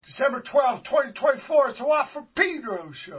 December 12th, 2024. It's a Watt from Pedro show.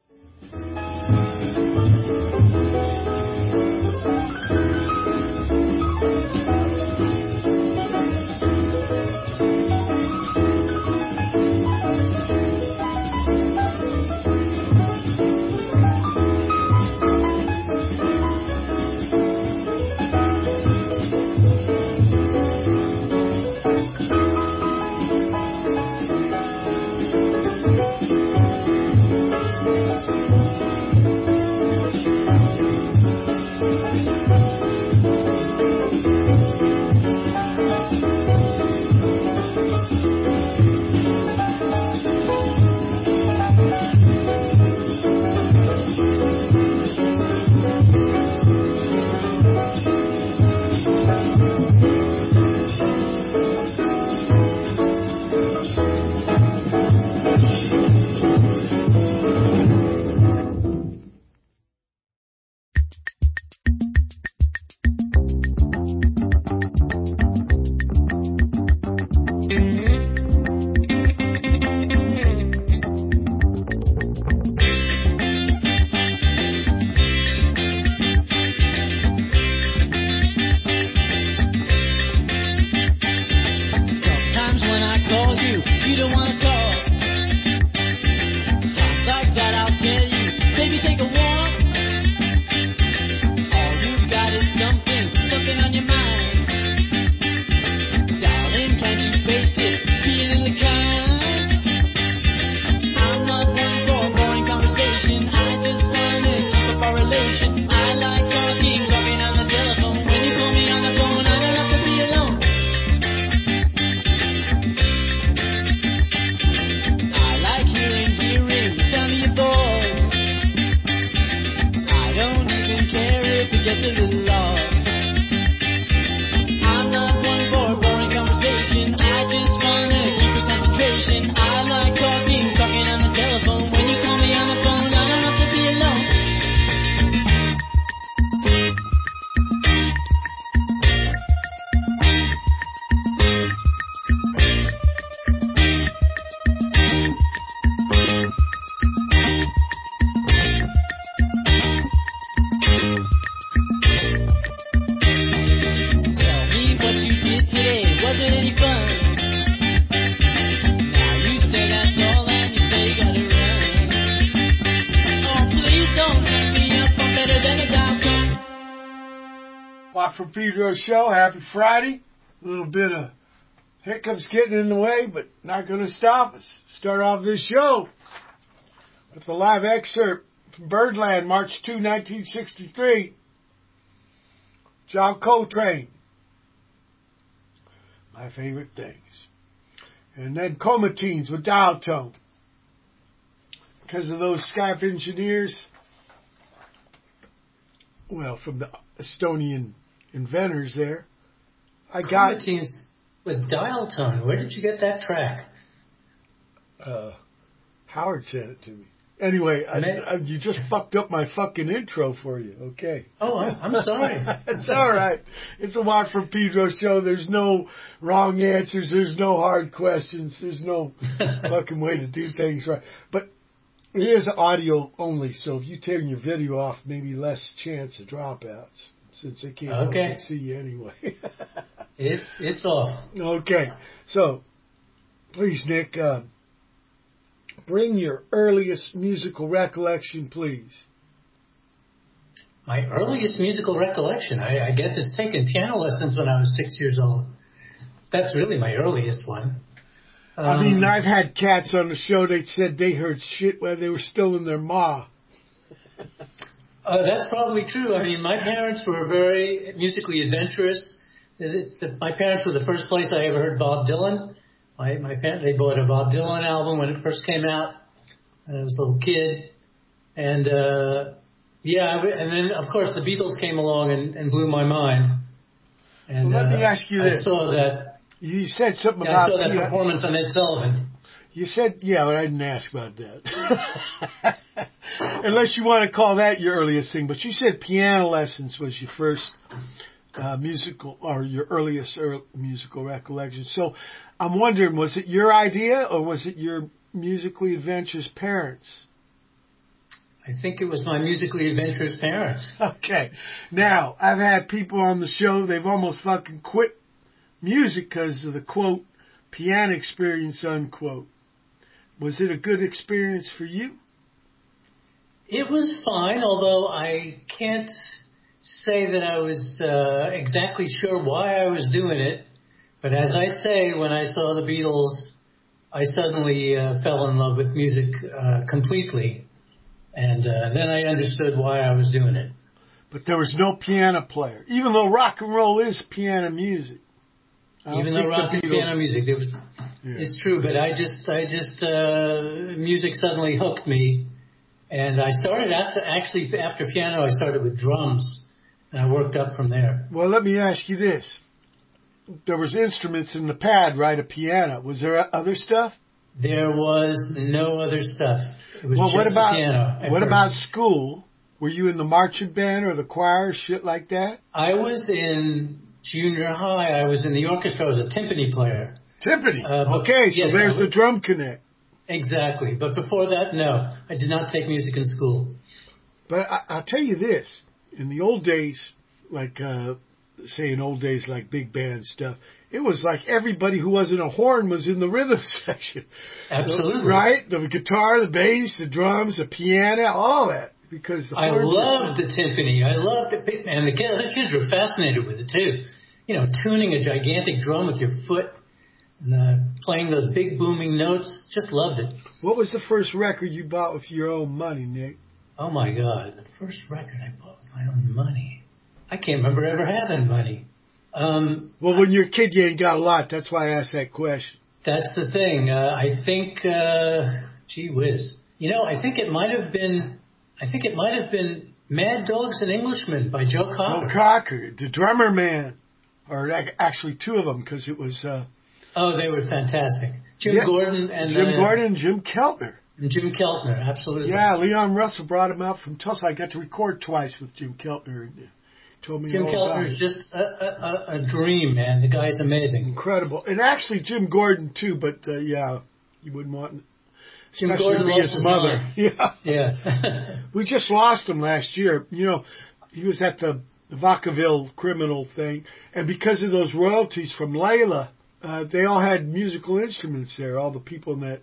Watt from Pedro show. Happy Friday. A little bit of hiccups getting in the way, but not going to stop us. Start off this show with a live excerpt from Birdland, March 2, 1963. John Coltrane. My favorite things. And then Comatines with Dial Tone. Because of those Skype engineers, well, from the Estonian inventors there, I got Comatines with Dial Tone. Where did you get that track? Howard sent it to me. Anyway, you just fucked up my fucking intro for you. Okay. Oh, I'm sorry. It's all right. It's a Watt from Pedro show. There's no wrong answers. There's no hard questions. There's no fucking way to do things right. But it is audio only, so if you turn your video off, maybe less chance of dropouts, since they can't see you anyway. It's off. Okay. So, please, Nick, bring your earliest musical recollection, please. My earliest musical recollection? I guess it's taking piano lessons when I was 6 years old. That's really my earliest one. I mean, I've had cats on the show that said they heard shit while they were still in their ma. That's probably true. I mean, my parents were very musically adventurous. My parents were the first place I ever heard Bob Dylan. My parents, they bought a Bob Dylan album when it first came out. And I was a little kid. And, and then, of course, the Beatles came along and blew my mind. And well, let me ask you this. I saw that. You said something about... I saw that performance on Ed Sullivan. You said... Yeah, but I didn't ask about that. Unless you want to call that your earliest thing. But you said piano lessons was your first musical or your earliest musical recollections. So I'm wondering, was it your idea or was it your musically adventurous parents? I think it was my musically adventurous parents. Okay. Now, I've had people on the show, they've almost fucking quit music because of the, quote, piano experience, unquote. Was it a good experience for you? It was fine, although I can't say that I was exactly sure why I was doing it. But as I say, when I saw the Beatles, I suddenly fell in love with music completely. And then I understood why I was doing it. But there was no piano player, even though rock and roll is piano music. Even though rock is piano music, there was. Yeah. It's true, but I just music suddenly hooked me, and I started after piano. I started with drums, and I worked up from there. Well, let me ask you this: there was instruments in the pad, right? A piano. Was there other stuff? There was no other stuff. It was just what about the piano. What about school? Were you in the marching band or the choir, shit like that? I was in junior high. I was in the orchestra. I was a timpani player. Timpani. Okay, so yes, there's the drum connect. Exactly. But before that, no. I did not take music in school. But I'll tell you this. In the old days, like, say in old days, like big band stuff, it was like everybody who wasn't a horn was in the rhythm section. Absolutely. So, right? The guitar, the bass, the drums, the piano, all that. Because I loved the timpani. I loved it. And the kids were fascinated with it, too. You know, tuning a gigantic drum with your foot and playing those big booming notes. Just loved it. What was the first record you bought with your own money, Nick? Oh, my God. The first record I bought with my own money. I can't remember ever having money. Well, when you're a kid, you ain't got a lot. That's why I asked that question. That's the thing. I think, gee whiz. You know, I think it might have been Mad Dogs and Englishmen by Joe Cocker. Joe Cocker, the drummer man. Or actually two of them, because it was... oh, they were fantastic. Jim Gordon and... Jim Keltner. And Jim Keltner, absolutely. Yeah, Leon Russell brought him out from Tulsa. I got to record twice with Jim Keltner. And told me Jim Keltner is just a dream, man. The guy's amazing. Incredible. And actually Jim Gordon, too, but yeah, you wouldn't want... Jim Gordon lost his mother. Mind. Yeah. We just lost him last year. You know, he was at the Vacaville criminal thing, and because of those royalties from Layla, they all had musical instruments there, all the people in that,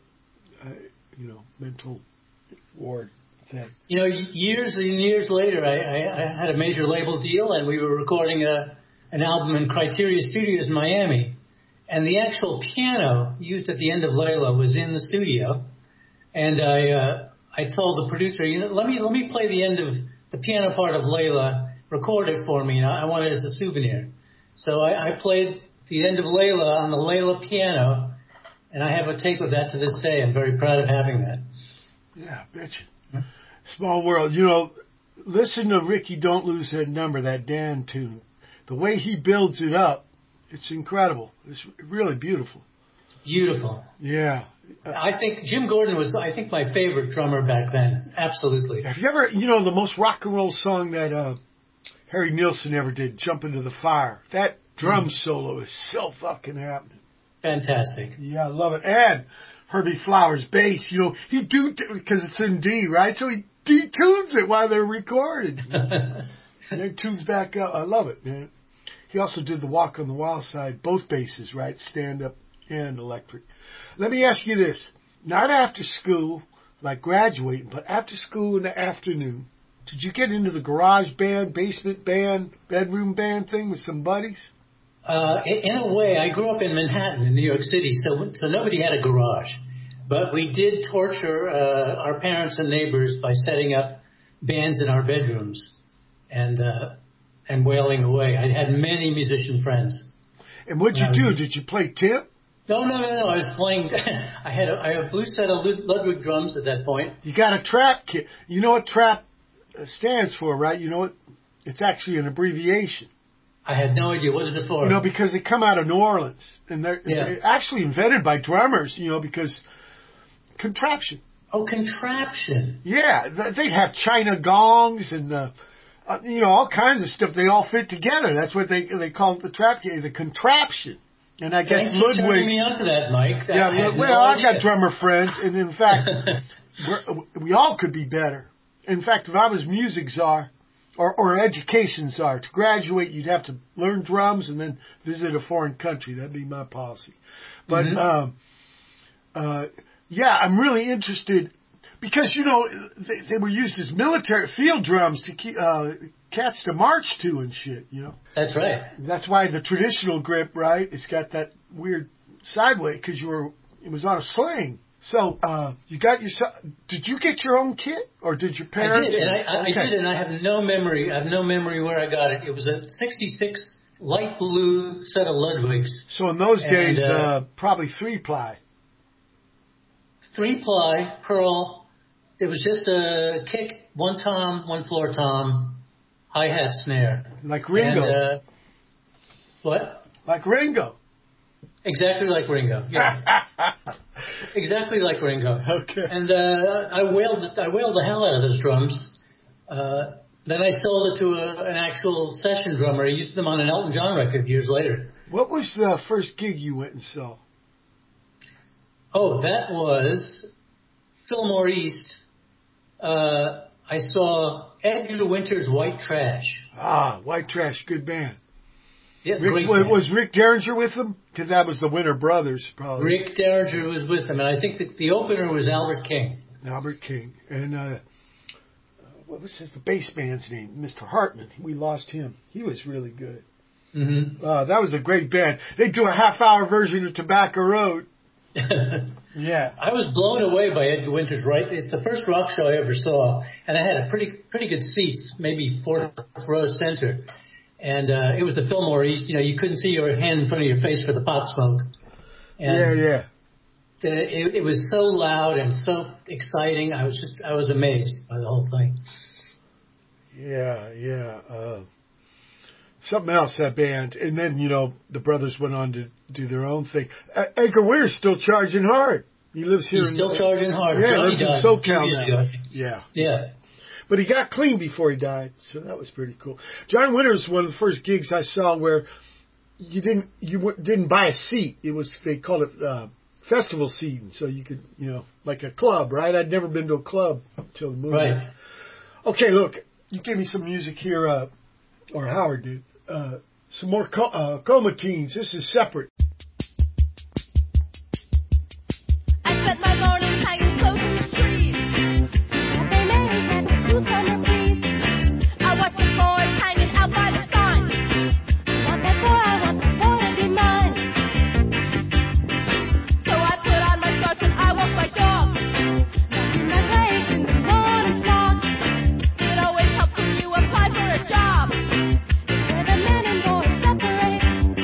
mental ward thing. You know, years and years later, I had a major label deal, and we were recording an album in Criteria Studios in Miami, and the actual piano used at the end of Layla was in the studio, and I told the producer, let me play the end of the piano part of Layla. Record it for me, and I want it as a souvenir. So I played the end of Layla on the Layla piano, and I have a tape of that to this day. I'm very proud of having that. Yeah, I bet you. Small world. You know, listen to Ricky Don't Lose That Number, that Dan tune. The way he builds it up, it's incredible. It's really beautiful. Beautiful. Yeah. I think Jim Gordon was, my favorite drummer back then. Absolutely. Have you ever, the most rock and roll song that... Harry Nilsson ever did, Jump Into the Fire. That drum solo is so fucking happening. Fantastic. Yeah, I love it. And Herbie Flowers' bass, he because it's in D, right? So he detunes it while they're recording. And then tunes back up. I love it, man. He also did the Walk on the Wild Side, both basses, right? Stand up and electric. Let me ask you this. Not after school, like graduating, but after school in the afternoon. Did you get into the garage band, basement band, bedroom band thing with some buddies? In a way, I grew up in Manhattan, in New York City, so nobody had a garage. But we did torture our parents and neighbors by setting up bands in our bedrooms and wailing away. I had many musician friends. And what'd you do? Did you play tip? No. I was playing. I had a blue set of Ludwig drums at that point. You got a trap kit. You know what trap stands for, right? You know what? It's actually an abbreviation. I had no idea. What is it for? Because they come out of New Orleans. And they're actually invented by drummers, because contraption. Oh, contraption. Yeah. They have China gongs and all kinds of stuff. They all fit together. That's what they call it, the contraption. And I guess Thanks for Ludwig. turning me on to that, Mike. I've got drummer friends, and in fact, we all could be better. In fact, if I was music czar or education czar, to graduate, you'd have to learn drums and then visit a foreign country. That'd be my policy. But I'm really interested. Because, they were used as military field drums to keep cats to march to and shit, That's right. That's why the traditional grip, right, it's got that weird sideways because it was on a sling. So, did you get your own kit or did your parents? I did, and I did, and I have no memory. I have no memory where I got it. It was a 66 light blue set of Ludwigs. So in those days, probably 3-ply. 3-ply, pearl. It was just a kick, 1 tom, 1 floor tom, hi-hat snare. Like Ringo. And, what? Like Ringo. Exactly like Ringo, yeah. Exactly like Ringo. Okay. And I wailed the hell out of those drums. Then I sold it to an actual session drummer. I used them on an Elton John record years later. What was the first gig you went and saw? Oh, that was Fillmore East. I saw Edgar Winter's White Trash. White Trash, good band. Yeah, great band. Was Rick Derringer with them? Because that was the Winter Brothers, probably. Rick Derringer was with them, and I think that the opener was Albert King. Albert King. And what was the bass man's name? Mr. Hartman. We lost him. He was really good. Mm-hmm. That was a great band. They do a half-hour version of Tobacco Road. Yeah, I was blown away by Edgar Winter's. Right, it's the first rock show I ever saw, and I had a pretty good seats, maybe 4th row center, and it was the Fillmore East. You couldn't see your hand in front of your face for the pot smoke. And yeah. It was so loud and so exciting. I was amazed by the whole thing. Yeah. Something else, that band. And then, the brothers went on to do their own thing. Edgar Winter's still charging hard. He lives here. He's still charging hard. Yeah, he lives in SoCal now. Yeah. But he got clean before he died, so that was pretty cool. John Winter's one of the first gigs I saw where you didn't buy a seat. They called it festival seating, so you could, like a club, right? I'd never been to a club until the movie. Right. Okay, look, you gave me some music here, or Howard did. Some more Comatines. This is separate. I spent my morning hanging close in the trees. They may have the blue summer breeze. I watch the boys hanging out by the sign. I want that boy to be mine. So I put on my shorts and I walk my dog. In my place in the morning fog. It always helps when you apply for a job. Where the men and boys separate.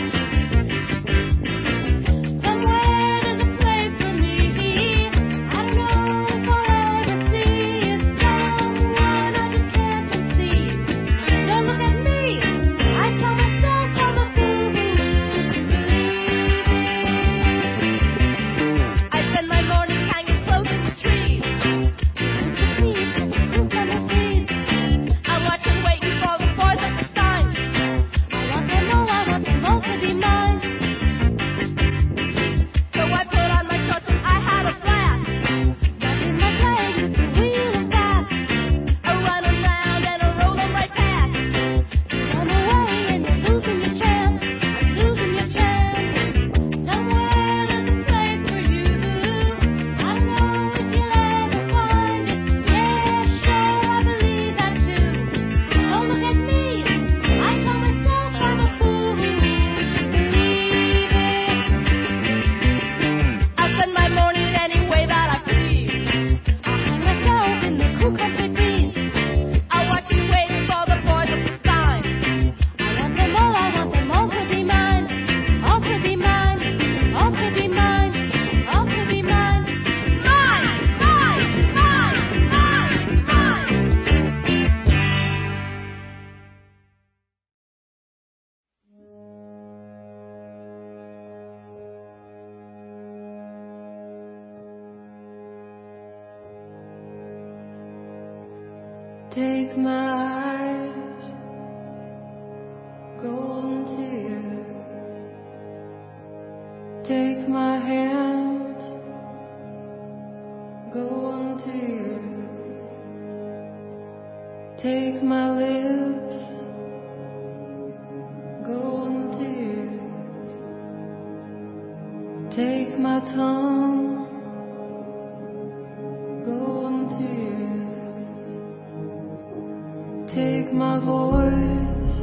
Somewhere there's a place for me. I don't know if I'll ever see it. Someone I just can't conceive. Don't look at me. I tell myself I'm a fool who believes. I spend my mornings hanging close in the trees. Won't you please, blue summer breeze. I'm watching, waiting for the boys at the sign. I want them all to be mine. So I put on my shorts and I had a blast. Back in my day, used to wheel and fast. A run around and a rolling right past. Run away and you're losing your chance. Losing your chance. Somewhere there's a place for you. I don't know if you'll ever find it. Yeah, sure, I believe that too. Don't look at me. I tell myself I'm a fool who believes it. I spend my morning any way that I please. I hang myself in the cool country breeze. I watch and wait for the boys at the sign. I want them all to be mine. All to be mine. All to be mine. All to be mine. Mine! Mine! Mine! Mine! Mine! Take my eyes golden tears. Take my lips, golden tears. Take my tongue, golden tears. Take my voice,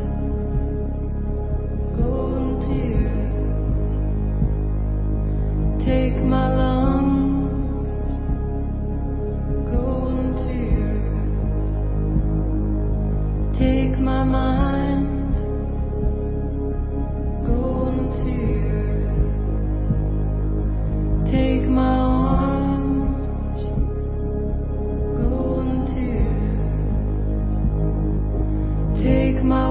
golden tears. Take my lungs, golden tears. Take my mind, golden tears. Take my arms, golden tears. Take my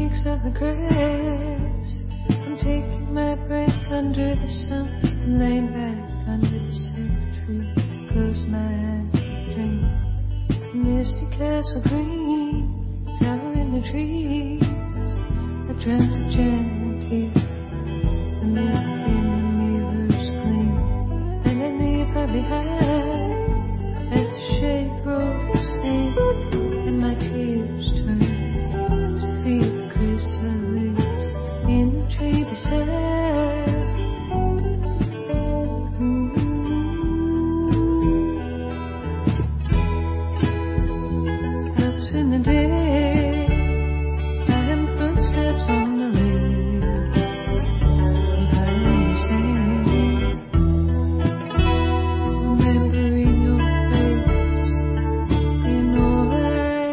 shakes of the grass. I'm taking my breath under the sun and laying back under the cedar tree. Close my eyes and dream. Misty castle green, tower in the trees. I dreamt of giant teeth, the moon in the mirror's gleam, and I leave her behind as the shade grows thin and my tears turn to feel chrysalis in the tree beside. Helps in the day, I am footsteps on the rail, behind the sand, remembering your face in all I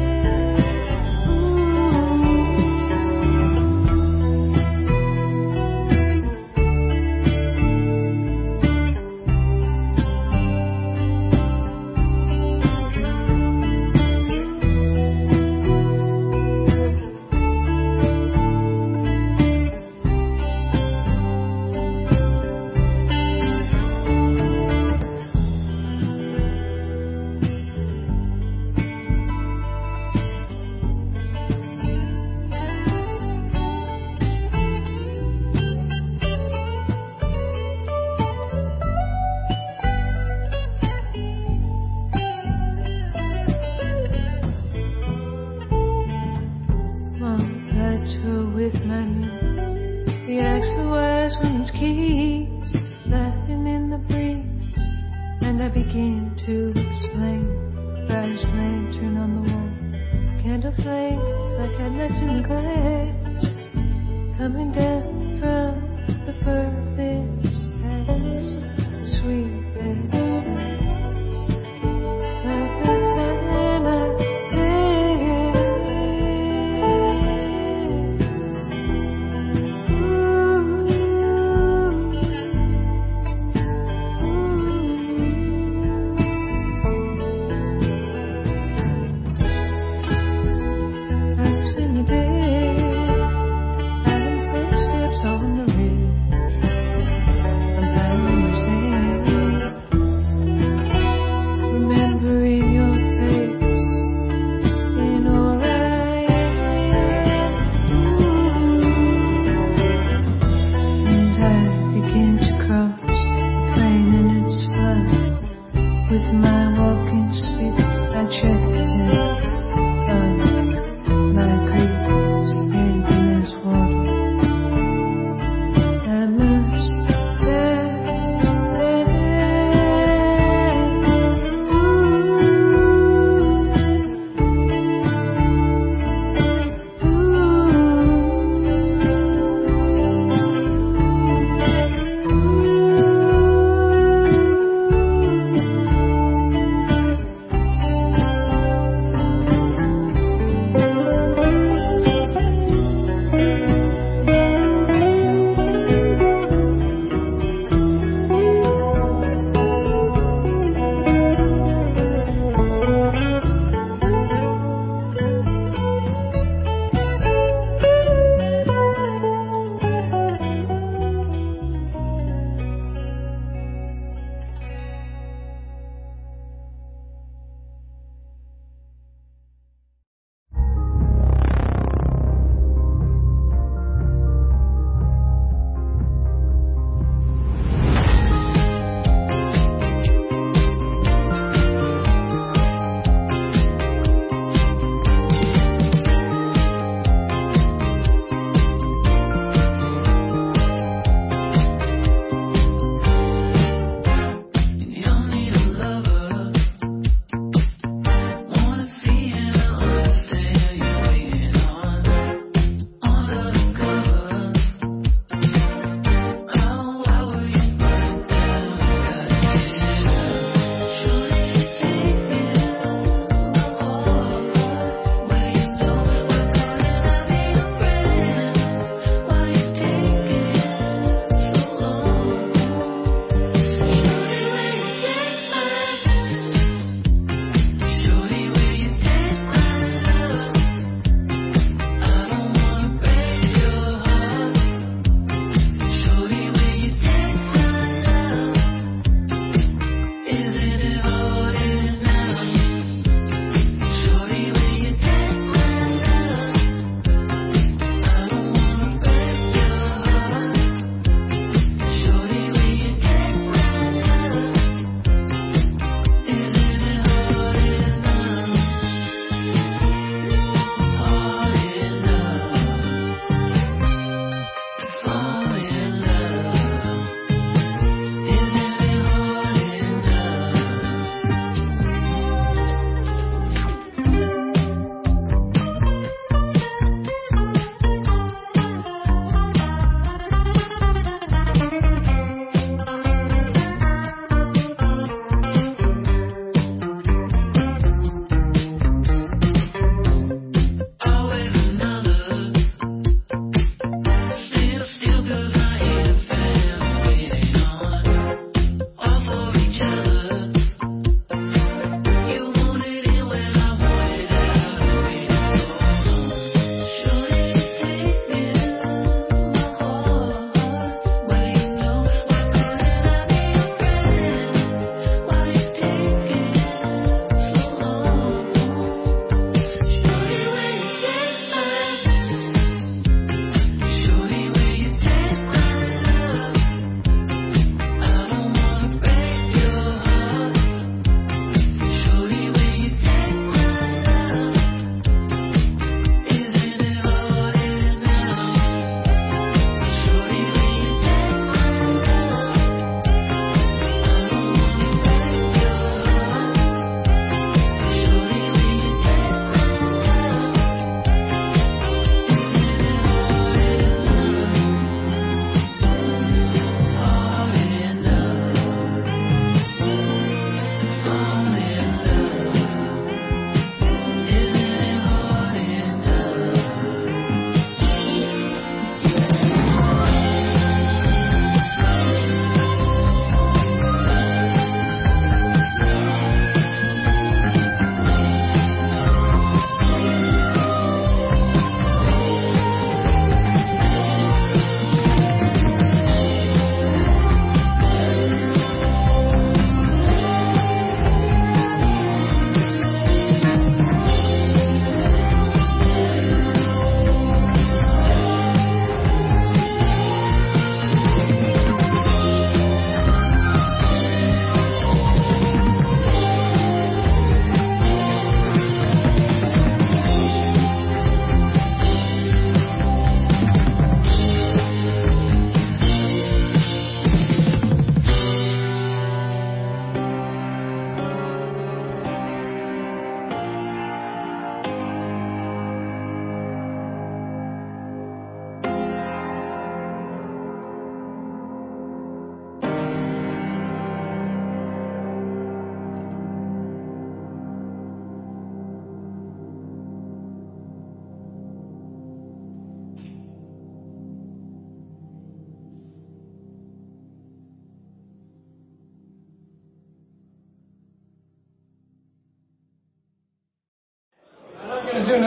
on plateau with my moon. He asked the wise woman's keys, laughing in the breeze, and I begin to explain. Brightest lantern on the wall, candle flames like I nuts in the glass, coming down from the furthest past, sweet as of the time I Hours in the day, I am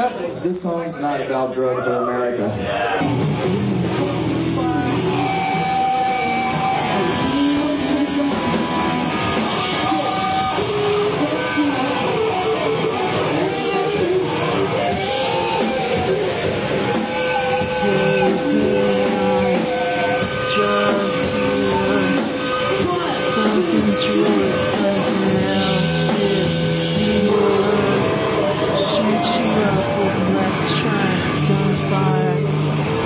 This song's not about drugs or America. Something's really something else here. New York shoots you up with an electronic gunfire.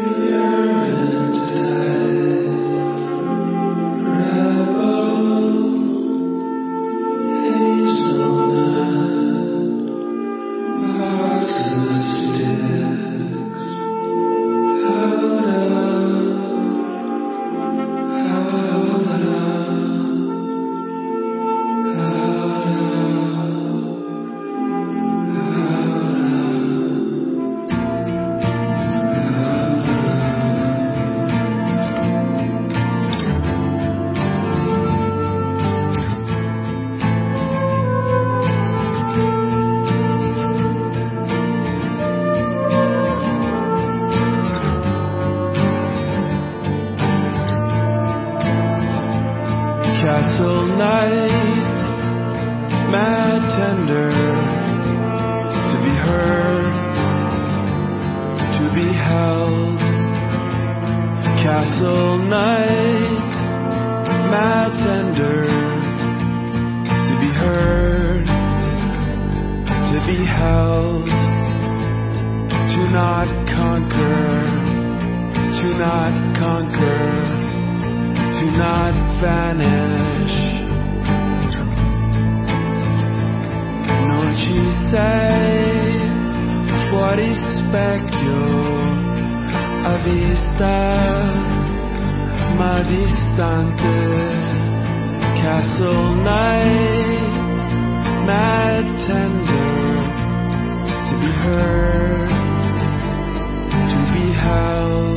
Castle night, mad tender, to be heard, to be held. Castle night, mad tender, to be heard, to be held. To not conquer, to not conquer, to not vanish. Non ci sei, fuori specchio, a vista, ma distante. Castle night, mad tender, to be heard, to be held.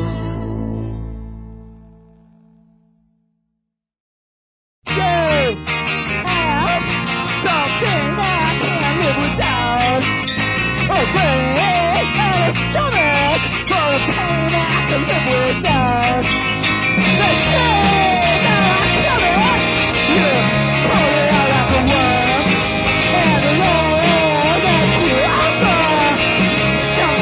Yeah.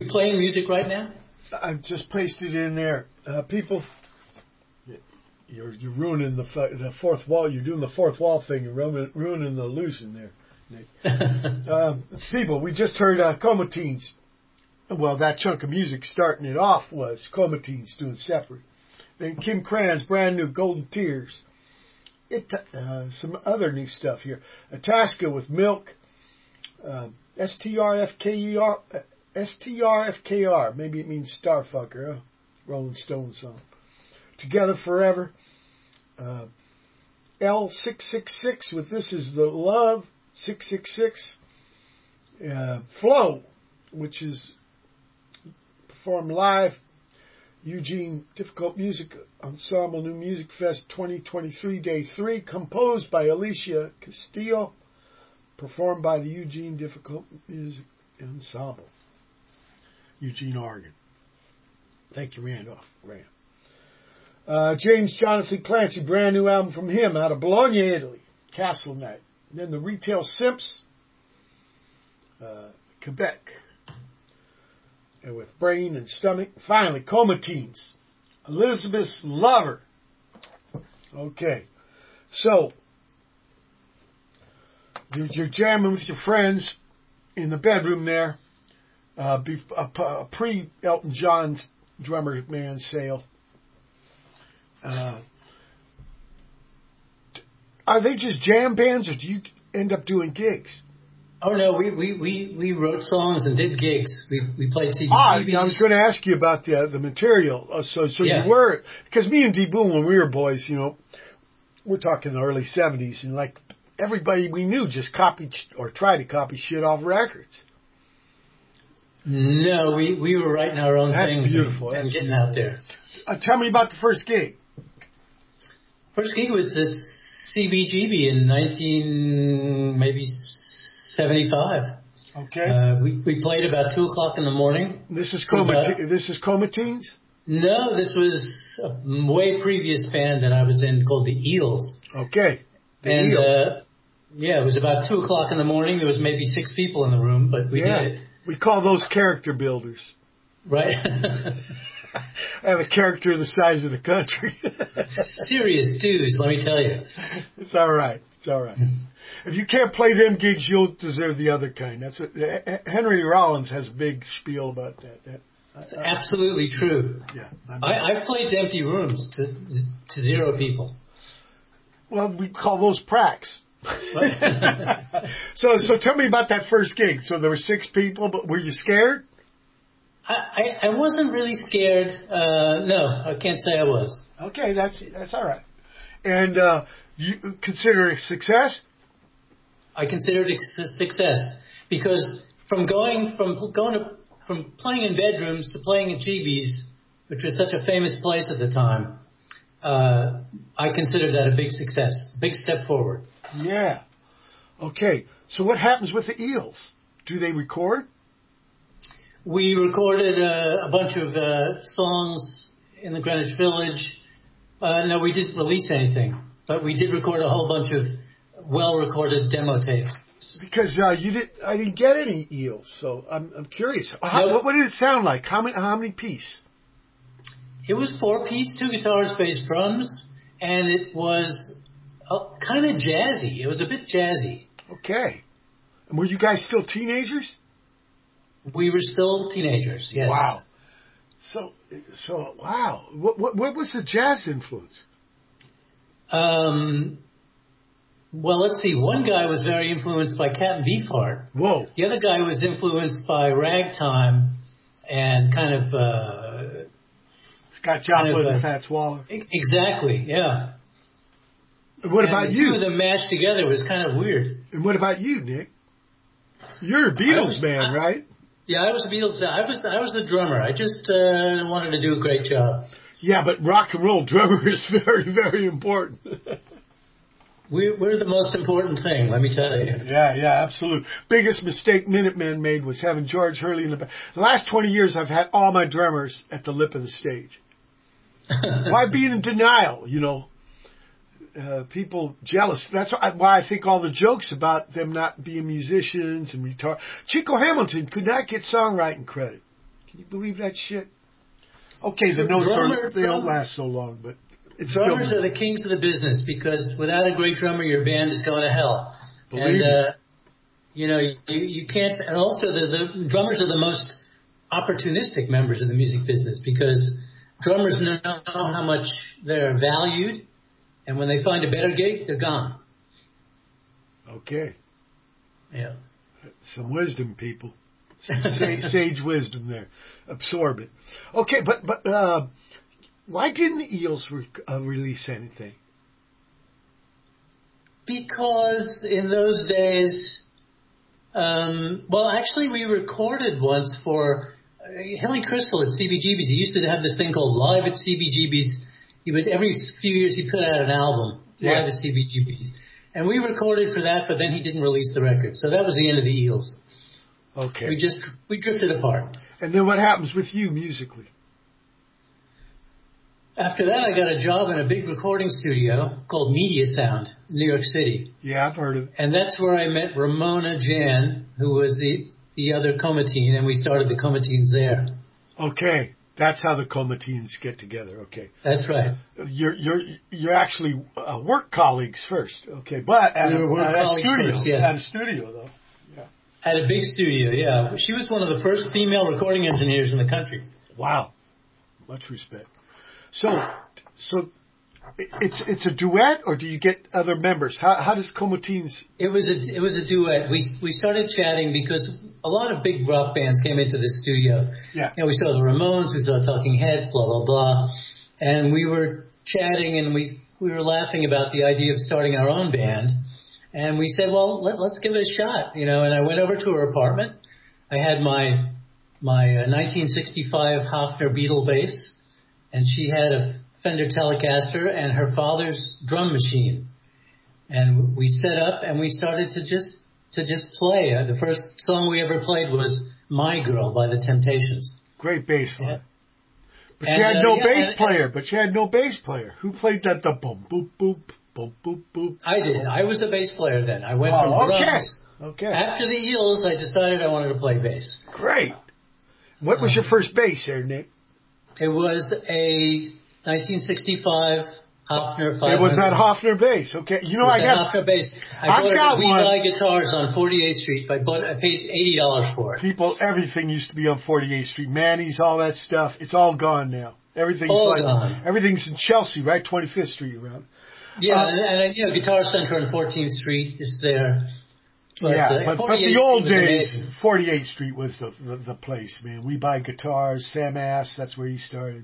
playing music right now? I've just pasted it in there. People, you're ruining the fourth wall. You're doing the fourth wall thing and ruining the illusion there, Nick. People, we just heard Comatines. Well, that chunk of music starting it off was Comatines doing Separate. Then Kim Cran's brand new Golden Tears. Some other new stuff here. Itasca with Milk. STRFKR. Maybe it means Starfucker. Huh? Rolling Stones song. Together Forever. L666 with This Is the Love. 666. Flow, which is performed live. Eugene Difficult Music Ensemble New Music Fest 2023 Day 3, composed by Alicia Castillo, performed by the Eugene Difficult Music Ensemble, Eugene, Oregon. Thank you, Randolph. James Jonathan Clancy, brand new album from him out of Bologna, Italy, Castle Night. And then the Retail Simps, Quebec. And with Brain and Stomach. Finally, Comatines. Elizabeth's Lover. Okay. So, you're jamming with your friends in the bedroom there. Pre-Elton John's Drummer Man sale. Are they just jam bands, or do you end up doing gigs? Oh no, we wrote songs and did gigs. We played CDs. I was going to ask you about the material. So Yeah. you were, because me and D Boon, when we were boys, we're talking the early '70s, and like everybody we knew just copied or tried to copy shit off records. No, we were writing our own That's things beautiful. and That's getting out there. Tell me about the first gig. First gig was at CBGB in 1975. Okay. We played about 2:00 in the morning. This is So This is Comatines? No, this was a way previous band that I was in called the Eels. Okay. The And Eels. it was about 2:00 in the morning. There was maybe 6 people in the room, but we did it. We call those character builders. Right. I have a character the size of the country. Serious dues, let me tell you. It's all right. It's all right. If you can't play them gigs, you'll deserve the other kind. That's what Henry Rollins has a big spiel about that. It's absolutely true. Yeah. I've played to empty rooms, to 0 people. Well, we call those pracs. So tell me about that first gig. So there were 6 people, but were you scared? I wasn't really scared. No, I can't say I was. Okay, that's all right. And you consider it a success? I considered it a success because from playing in bedrooms to playing at GB's, which was such a famous place at the time, I considered that a big success, a big step forward. Yeah. Okay. So what happens with the Eels? Do they record? We recorded a bunch of songs in the Greenwich Village. No, we didn't release anything, but we did record a whole bunch of well-recorded demo tapes. Because I didn't get any Eels, so I'm curious. What did it sound like? How many piece? It was 4-piece, 2 guitars, bass, drums, and it was kind of jazzy. It was a bit jazzy. Okay. And were you guys still teenagers? We were still teenagers, yes. Wow. So wow. What was the jazz influence? Well, let's see. One guy was very influenced by Captain Beefheart. Whoa. The other guy was influenced by ragtime and kind of... Scott Joplin and Fats Waller. Exactly, yeah. And what about you? The two of them mashed together was kind of weird. And what about you, Nick? You're a Beatles man, right? Yeah, I was a Beatles. I was the drummer. I just wanted to do a great job. Yeah, but rock and roll drummer is very, very important. We're the most important thing, let me tell you. Yeah, absolutely. Biggest mistake Minutemen made was having George Hurley in the back. The last 20 years, I've had all my drummers at the lip of the stage. Why be in denial, people jealous. That's why I think all the jokes about them not being musicians and retard. Chico Hamilton could not get songwriting credit. Can you believe that shit? Okay, the notes they don't last so long, but it's drummers still... are the kings of the business because without a great drummer, your band is going to hell. Believe you can't. And also, the drummers are the most opportunistic members of the music business because drummers know how much they're valued, and when they find a better gig, they're gone. Okay. Yeah. Some wisdom, people. Sage wisdom there. Absorb it. Okay, but why didn't the Eels release anything? Because in those days, actually we recorded once for Hilly Crystal at CBGB's. He used to have this thing called Live at CBGB's. Every few years he put out an album, Live at CBGB's. And we recorded for that, but then he didn't release the record. So that was the end of the Eels. Okay. We drifted apart. And then what happens with you musically? After that, I got a job in a big recording studio called Media Sound, New York City. Yeah, I've heard of it. And that's where I met Ramona Jan, who was the other Comatine, and we started the Comatines there. Okay. That's how the Comatines get together. Okay. That's right. You're actually work colleagues first. Okay. But at a studio. First, yes. At a studio, though. Yeah. At a big studio, yeah. She was one of the first female recording engineers in the country. Wow. Much respect. So it's a duet, or do you get other members? How does Comatines? It was a duet. We started chatting because a lot of big rock bands came into the studio. Yeah. We saw the Ramones, we saw Talking Heads, blah blah blah, and we were chatting and we were laughing about the idea of starting our own band, and we said, well, let's give it a shot, And I went over to her apartment. I had my 1965 Hofner Beetle bass. And she had a Fender Telecaster and her father's drum machine. And we set up and we started to just play. The first song we ever played was My Girl by The Temptations. Great bass line. Yeah. But she had no bass player. Who played that? The boom, boop, boop, boop, boop, boop. I did. I was the bass player then. I went from drums. Okay. After the Eels, I decided I wanted to play bass. Great. What was your first bass there, Nick? It was a 1965 Hofner 500. It was that Hofner bass. Okay, I got Hofner bass. I bought it at We Buy Guitars on 48th Street. I paid $80 for it. People, everything used to be on 48th Street. Manny's, all that stuff. It's all gone now. Everything's gone. Everything's in Chelsea, right? 25th Street around. Yeah, and Guitar Center on 14th Street is there. But the old days, 48th Street was the place, man. We Buy Guitars, Sam Ass, that's where he started.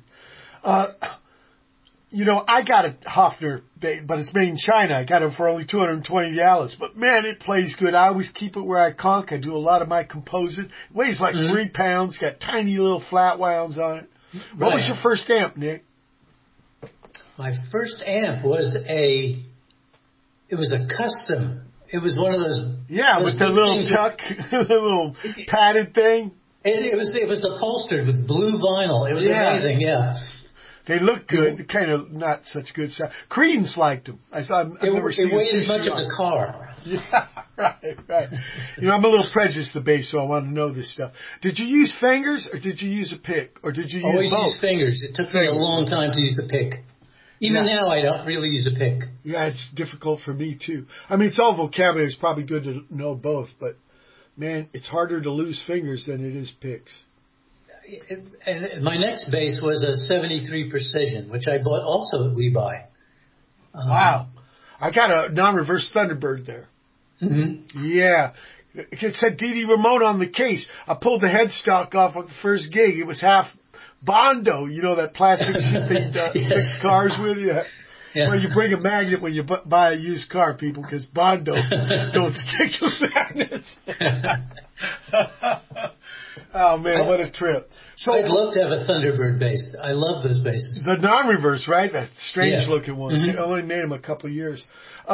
I got a Hofner, but it's made in China. I got it for only $220. But man, it plays good. I always keep it where I conk. I do a lot of my composing. It weighs like 3 pounds, got tiny little flat wounds on it. What was your first amp, Nick? My first amp was a custom. It was one of those. Yeah, with the little tuck, the little padded thing. It was upholstered with blue vinyl. It was amazing. Yeah. They look good. Kind of not such good sound. Creedence liked them. I've never seen it weighed as much as a car. Yeah, right. I'm a little prejudiced to bass, so I want to know this stuff. Did you use fingers or did you use a pick or did you use both? Always use fingers. It took me a long time to use a pick. Even now, I don't really use a pick. Yeah, it's difficult for me, too. I mean, it's all vocabulary. It's probably good to know both. But, man, it's harder to lose fingers than it is picks. And my next bass was a 73 Precision, which I bought also at We Buy. Wow. I got a non-reverse Thunderbird there. Mm-hmm. Yeah. It said Dee Dee Ramone on the case. I pulled the headstock off at the first gig. It was half Bondo, that plastic shit that you fix cars with. Yeah. Well, you bring a magnet when you buy a used car, people, because Bondo don't stick to magnets. Oh, man, what a trip. So I'd love to have a Thunderbird bass. I love those basses. The non-reverse, right? That strange-looking one. Mm-hmm. I only made them a couple of years.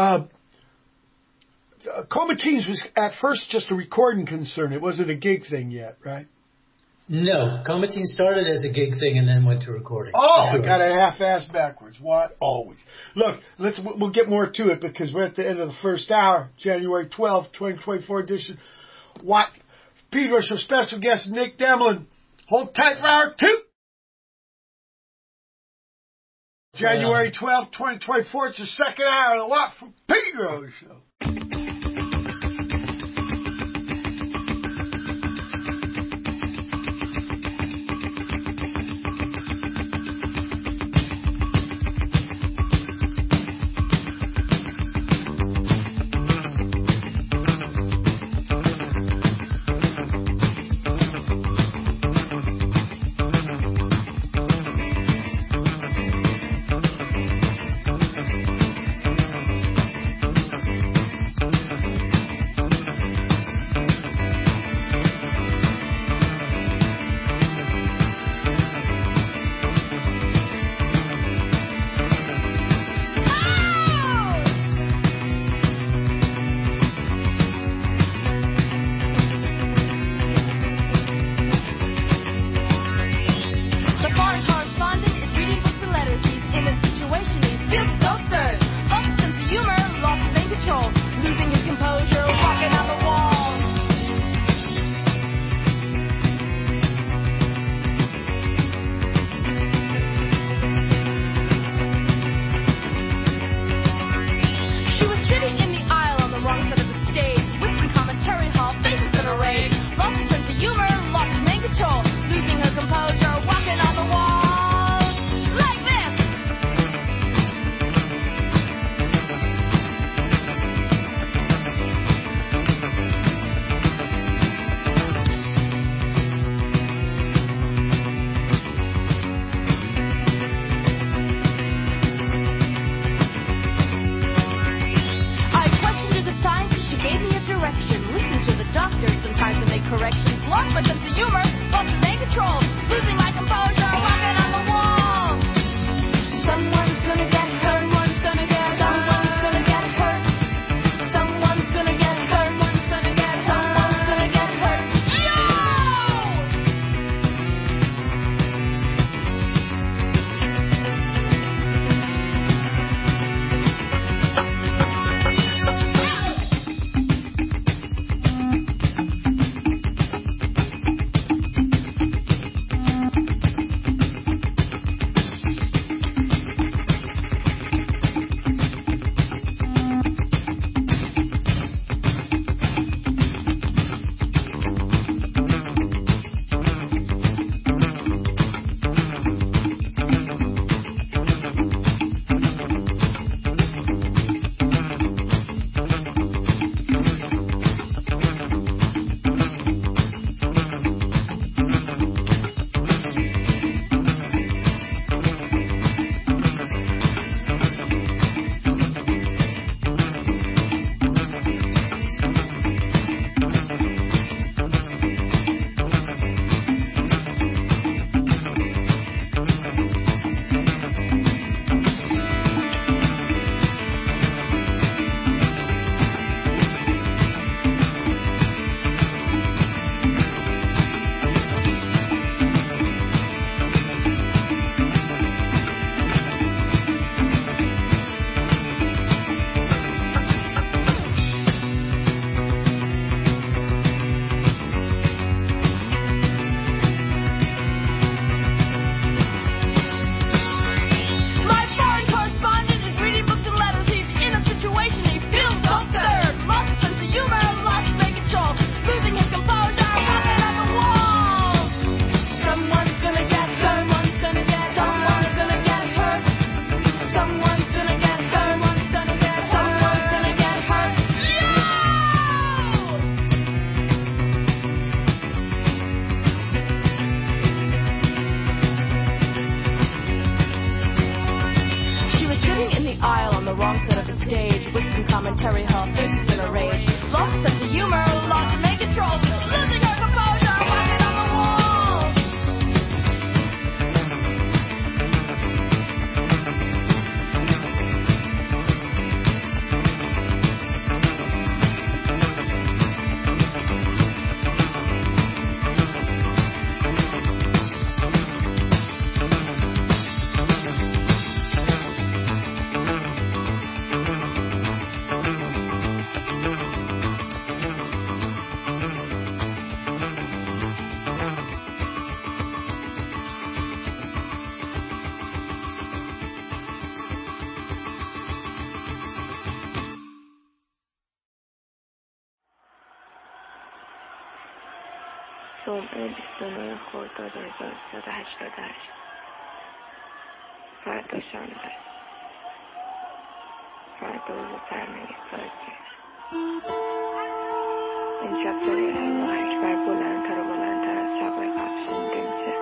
Comatines was at first just a recording concern. It wasn't a gig thing yet, right? No, Comatine started as a gig thing and then went to recording. Oh, I got it half-ass backwards. What? Always. Look, we'll get more to it because we're at the end of the first hour, January 12th, 2024 edition. What? Pedro Show special guest Nick Demlin Hold tight for hour 2. January 12th, 2024. It's the second hour of the Watt from Pedro show. commentary, her face is in a rage. Lost sense of humor, lost to make control. Losing her composure, walking on the wall. جمعه 29 خرداد 1388 فردا شنبه فردا روز سرمایه سازی این شب صدای الله اکبر بلندتر و بلندتر از شبای قبل شنیده میشه.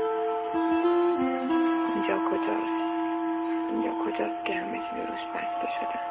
اینجا کجاست؟ اینجا کجاست که همه چیز روش بسته شده؟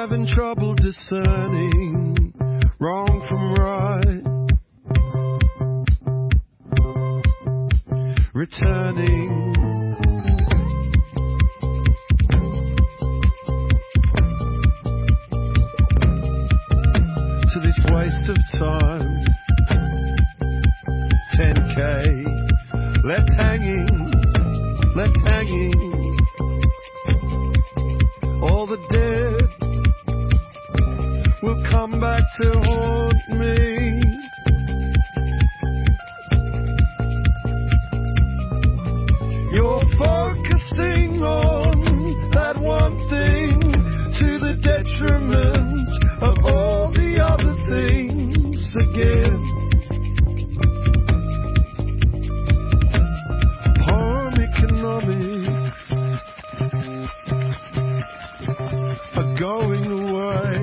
having trouble discerning wrong from right. Returning to this waste of time. 10k left hanging, left hanging. All the dead will come back to haunt me. You're focusing on that one thing to the detriment of all the other things again. Home economics are going away.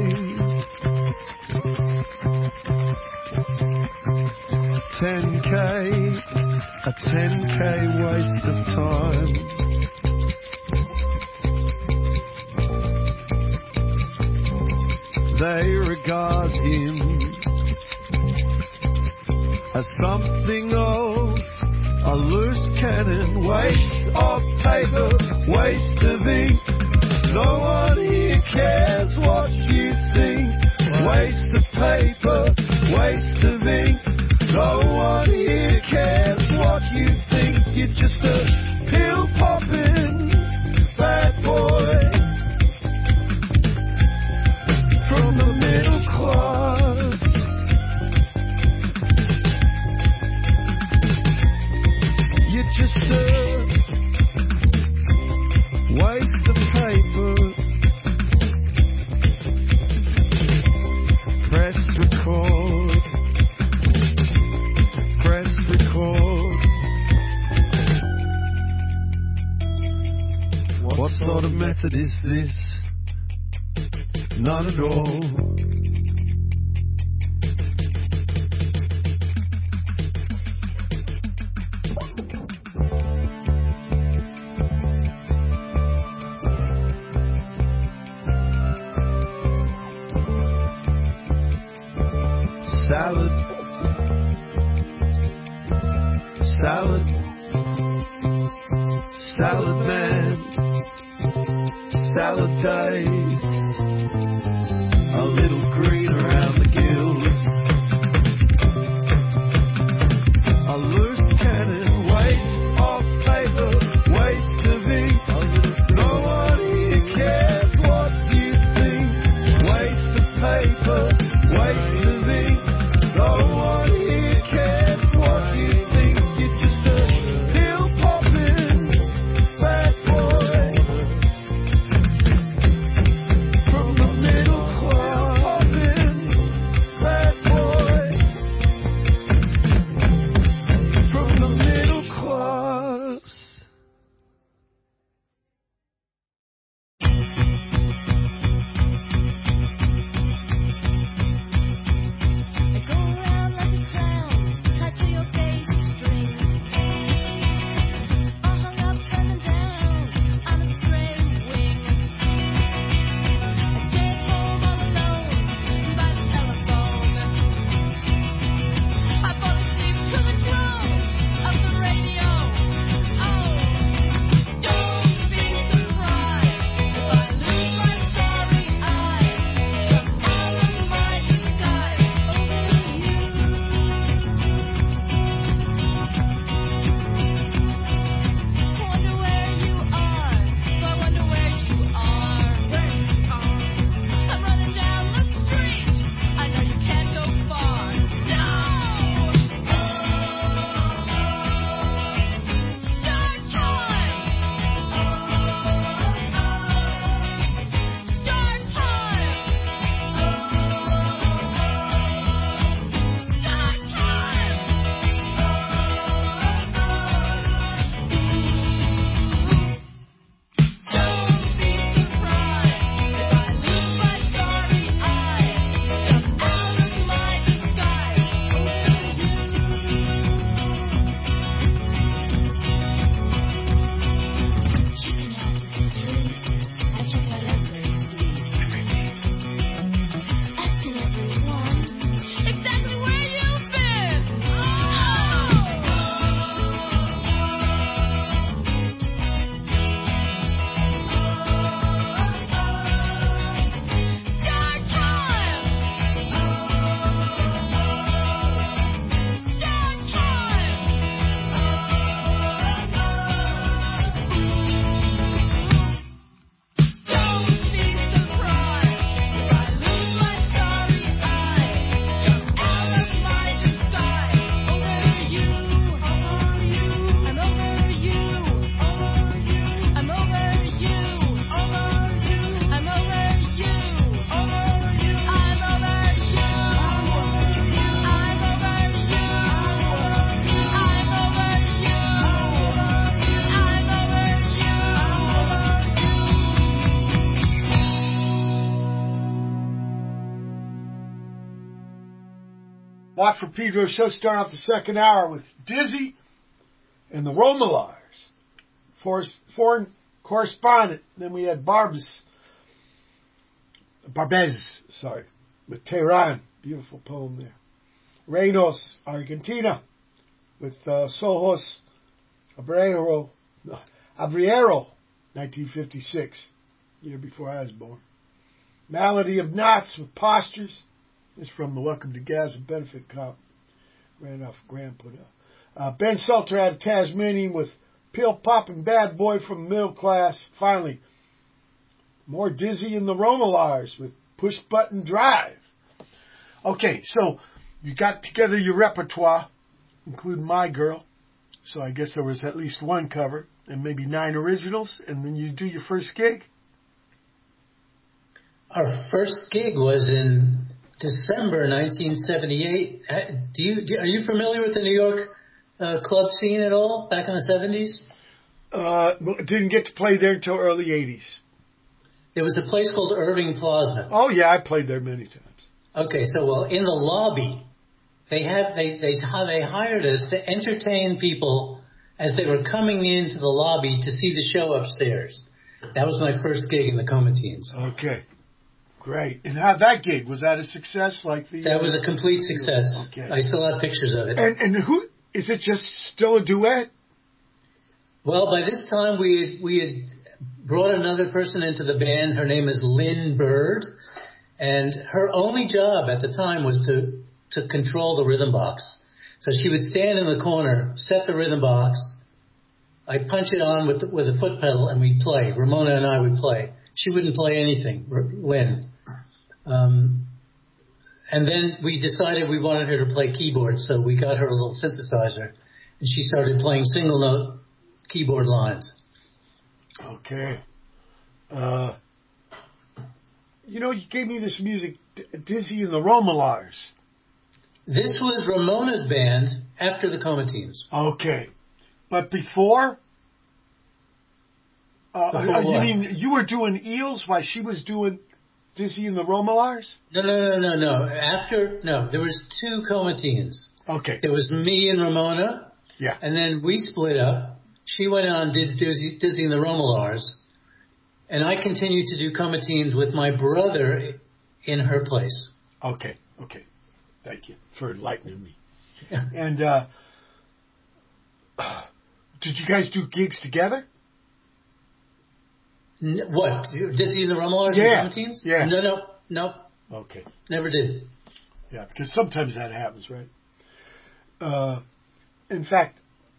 10k, a 10k waste of time. They regard him as something of a loose cannon, waste of paper, waste of ink. No one here cares what you think. Waste of paper, waste of ink. No one here cares what you think. You're just a pill popping bad boy from the middle class. You're just a waste of paper. Press record. Press record. What sort of method is this? None at all. Salad. Salad. Salad man. Salad days. A little green around the gills. A loose cannon, waste of paper, waste of ink. No one here cares what you think. Waste of paper, waste of ink. No one here cares what you think. You're just a pill popping bad boy from Watch for Pedro show start off the second hour with Dizzy and the Romalars. Foreign correspondent. Then we had Barbez, with Tehran. Beautiful poem there. Reynos, Argentina, with Sojos Abriero, 1956, year before I was born. Malady of Knots with Postures. This is from the Welcome to Gaza benefit comp. Randolph Graham put out. Ben Salter out of Tasmanian with Pill Poppin' Bad Boy from Middle Class. Finally, more Dizzy and the Romalars with Push Button Drive. Okay, so you got together your repertoire, including My Girl. So I guess there was at least one cover and maybe 9 originals. And then you do your first gig? Our first gig was in December 1978. Are you familiar with the New York club scene at all back in the 70s? Didn't get to play there until early 80s. There was a place called Irving Plaza. Oh, yeah, I played there many times. Okay, so well, in the lobby, they hired us to entertain people as they were coming into the lobby to see the show upstairs. That was my first gig in the Comatines. Okay, great. And how'd that gig? Was that a success? That was a complete success. Okay. I still have pictures of it. And who is it? Just still a duet? Well, by this time we had brought another person into the band. Her name is Lynn Bird, and her only job at the time was to control the rhythm box. So she would stand in the corner, set the rhythm box. I'd punch it on with a foot pedal, and we'd play. Ramona and I would play. She wouldn't play anything, Lynn. And then we decided we wanted her to play keyboard, so we got her a little synthesizer, and she started playing single note keyboard lines. Okay. You gave me this music, Dizzy and the Romalars. This was Ramona's band after the Comatines. Okay. But before? Before you what? mean you were doing Eels while she was doing Dizzy and the Romalars? No. There was 2 Comatines. Okay. There was me and Ramona. Yeah. And then we split up. She went on and did Dizzy and the Romalars. And I continued to do Comatines with my brother in her place. Okay. Thank you for enlightening me. And did you guys do gigs together? What? Dizzy and the Romalars Yeah. and Comatines? Yeah. No. Okay. Never did. Yeah, because sometimes that happens, right? In fact,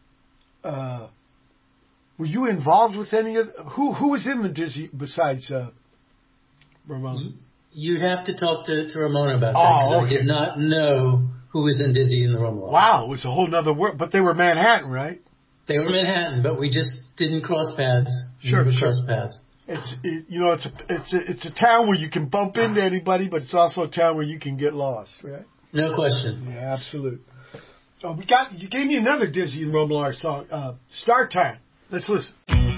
were you involved with any of who was in the Dizzy besides Ramona? You'd have to talk to Ramona about that. Oh, okay. I did not know who was in Dizzy and the Romalars. Wow, it was a whole nother world. But they were Manhattan, right? They were Manhattan, but we just didn't cross paths. Sure. Cross paths. It's a town where you can bump into anybody, but it's also a town where you can get lost, right? No question. Yeah, absolute. So you gave me another Dizzy and Romalar song, Star Time. Let's listen.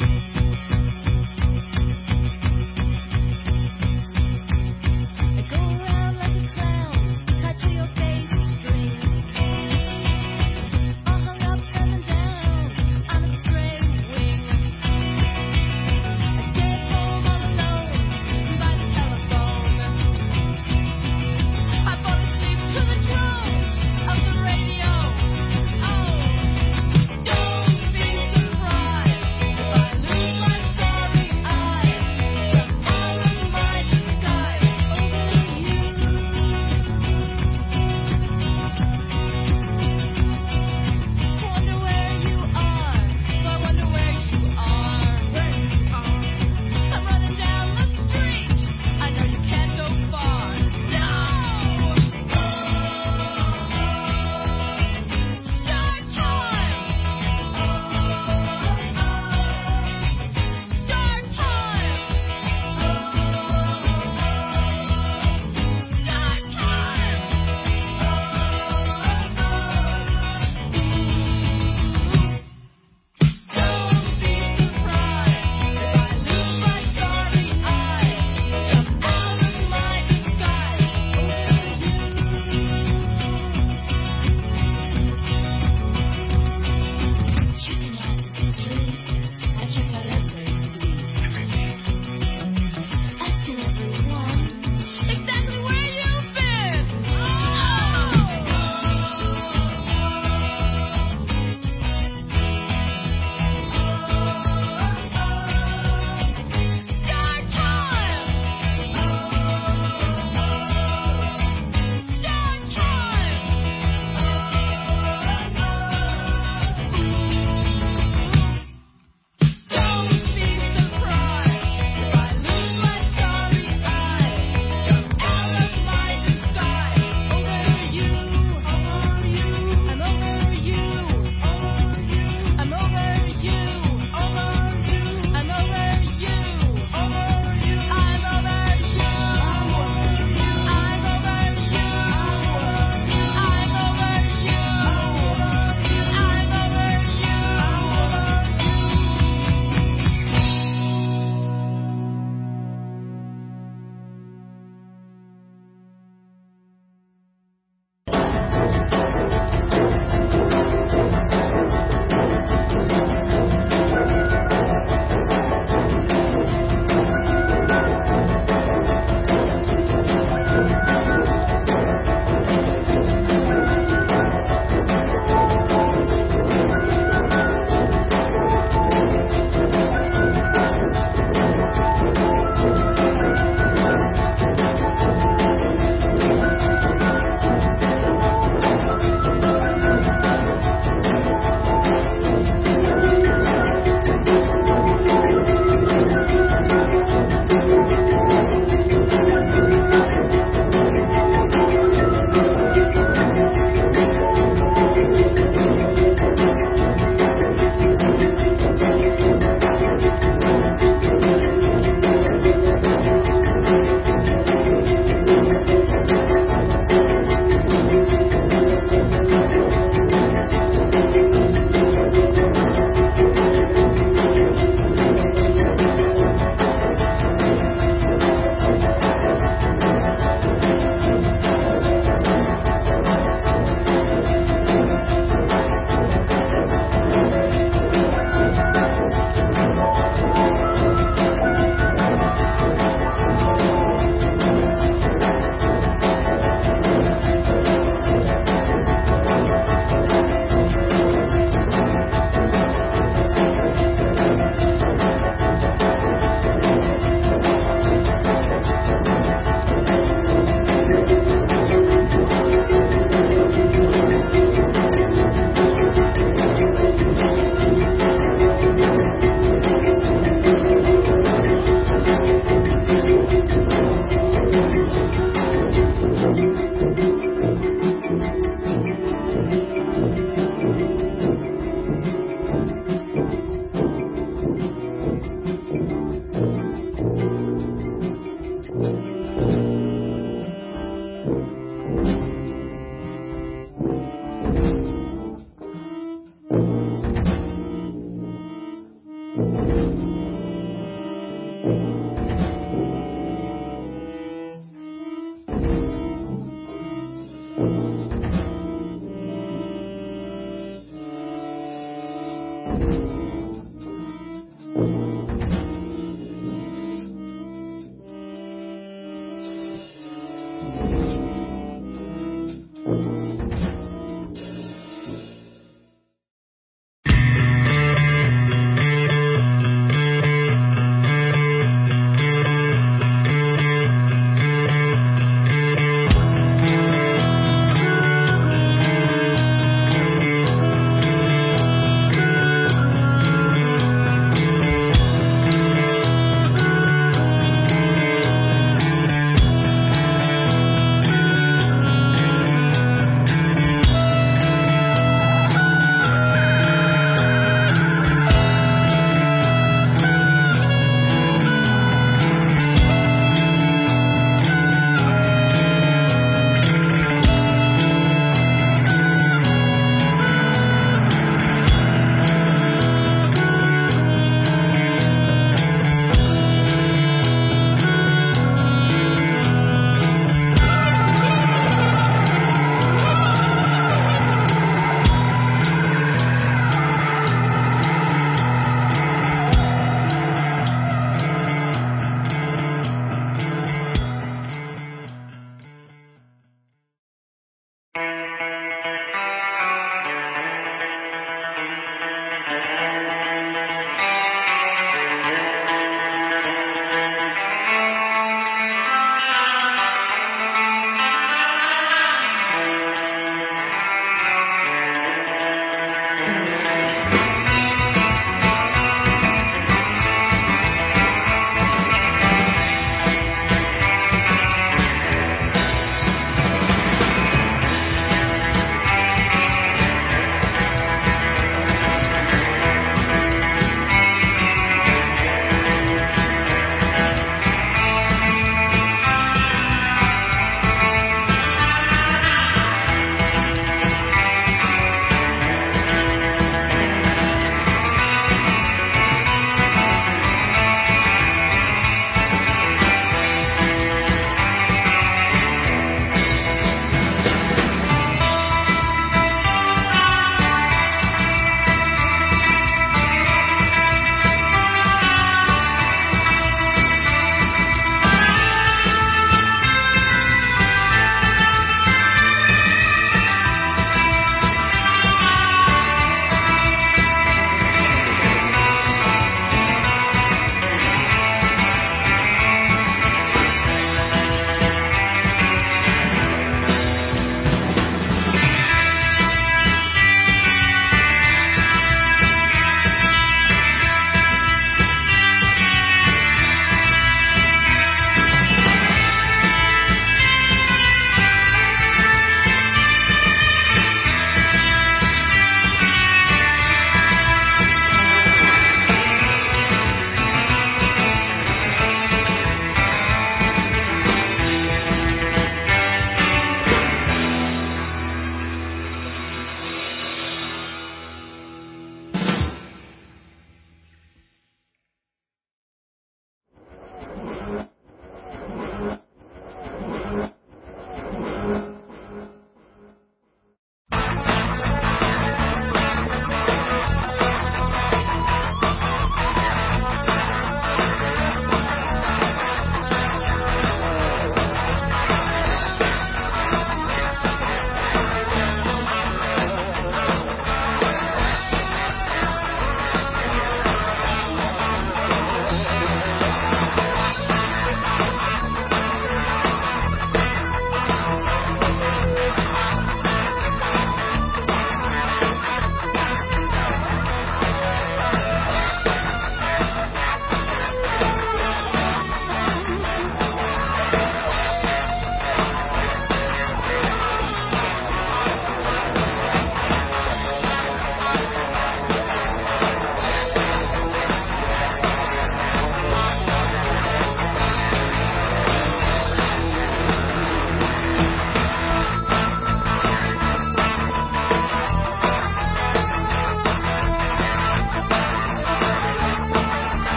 I go around like a clown, touching your face with strings. All hung up and down on a string wing. I stay at home all alone by the telephone. I fall asleep to the drone of the radio. Oh, don't be surprised if I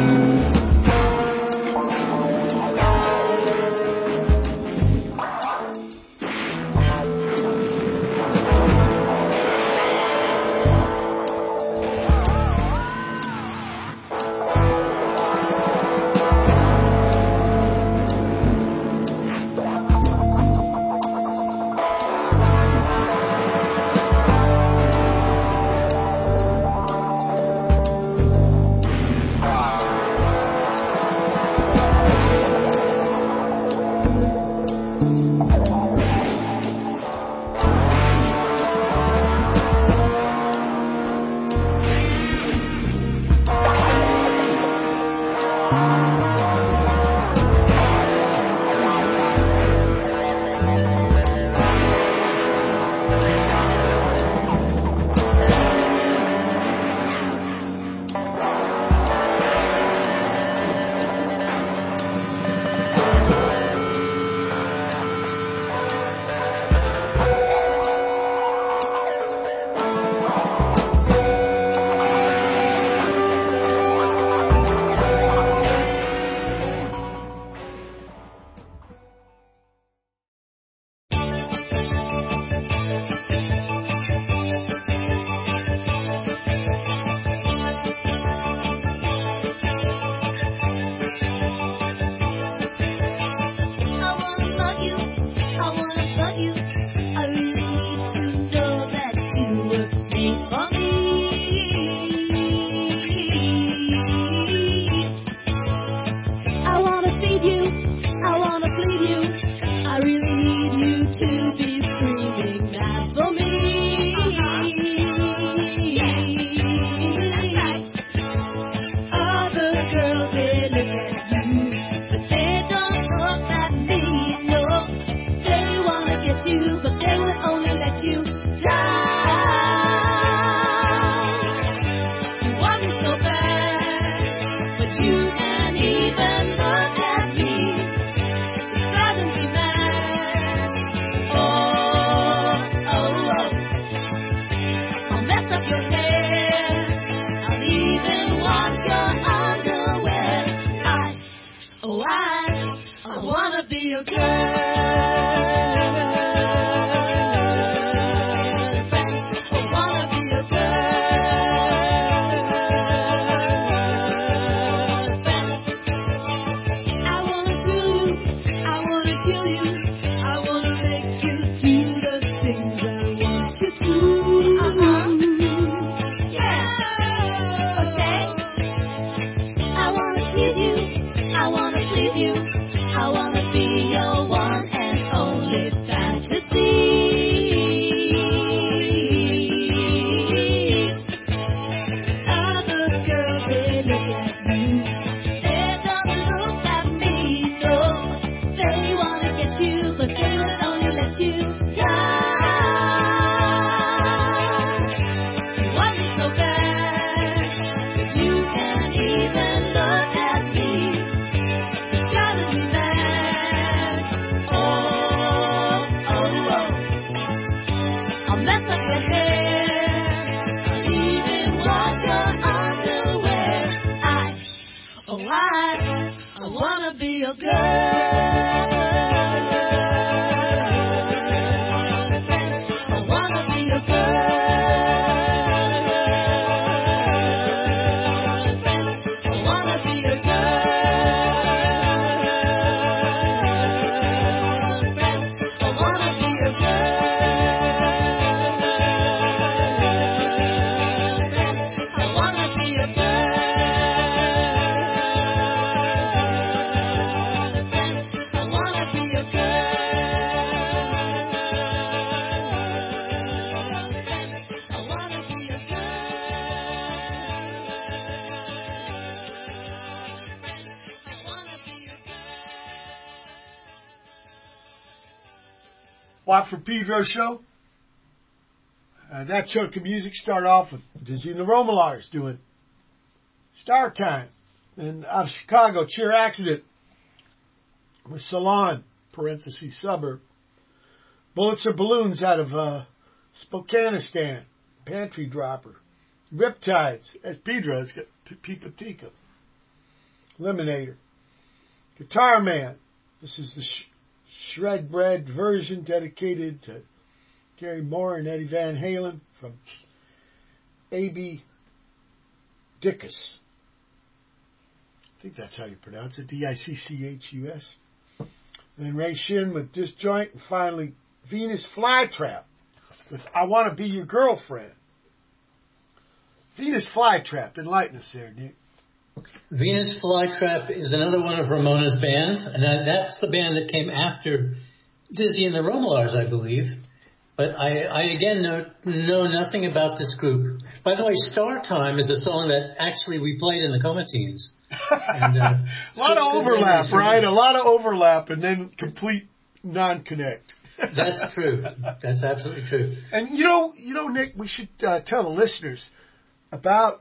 Watt from Pedro show. That chunk of music started off with Dizzy and the Romalars doing Star Time. And out of Chicago, Cheer Accident with Salon, parentheses, suburb. Bullets or Balloons out of Spokanistan, Pantry Dropper. Riptides, as Pedro has got Pipa Tika. Eliminator. Guitar Man. This is the shred bread version dedicated to Gary Moore and Eddie Van Halen from A.B. Dickus. I think that's how you pronounce it. Dicchus. Then Ray Shin with Disjoint. And finally, Venus Flytrap with I Want to Be Your Girlfriend. Venus Flytrap. Enlighten us there, Nick. Venus Flytrap is another one of Ramona's bands, and that's the band that came after Dizzy and the Romelars, I believe. But I again know nothing about this group. By the way, Star Time is a song that actually we played in the Coma Teens. And, a lot of overlap, right? A lot of overlap, and then complete non-connect. That's true. That's absolutely true. And you know, Nick, we should tell the listeners about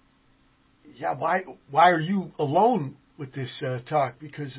why are you alone with this talk? Because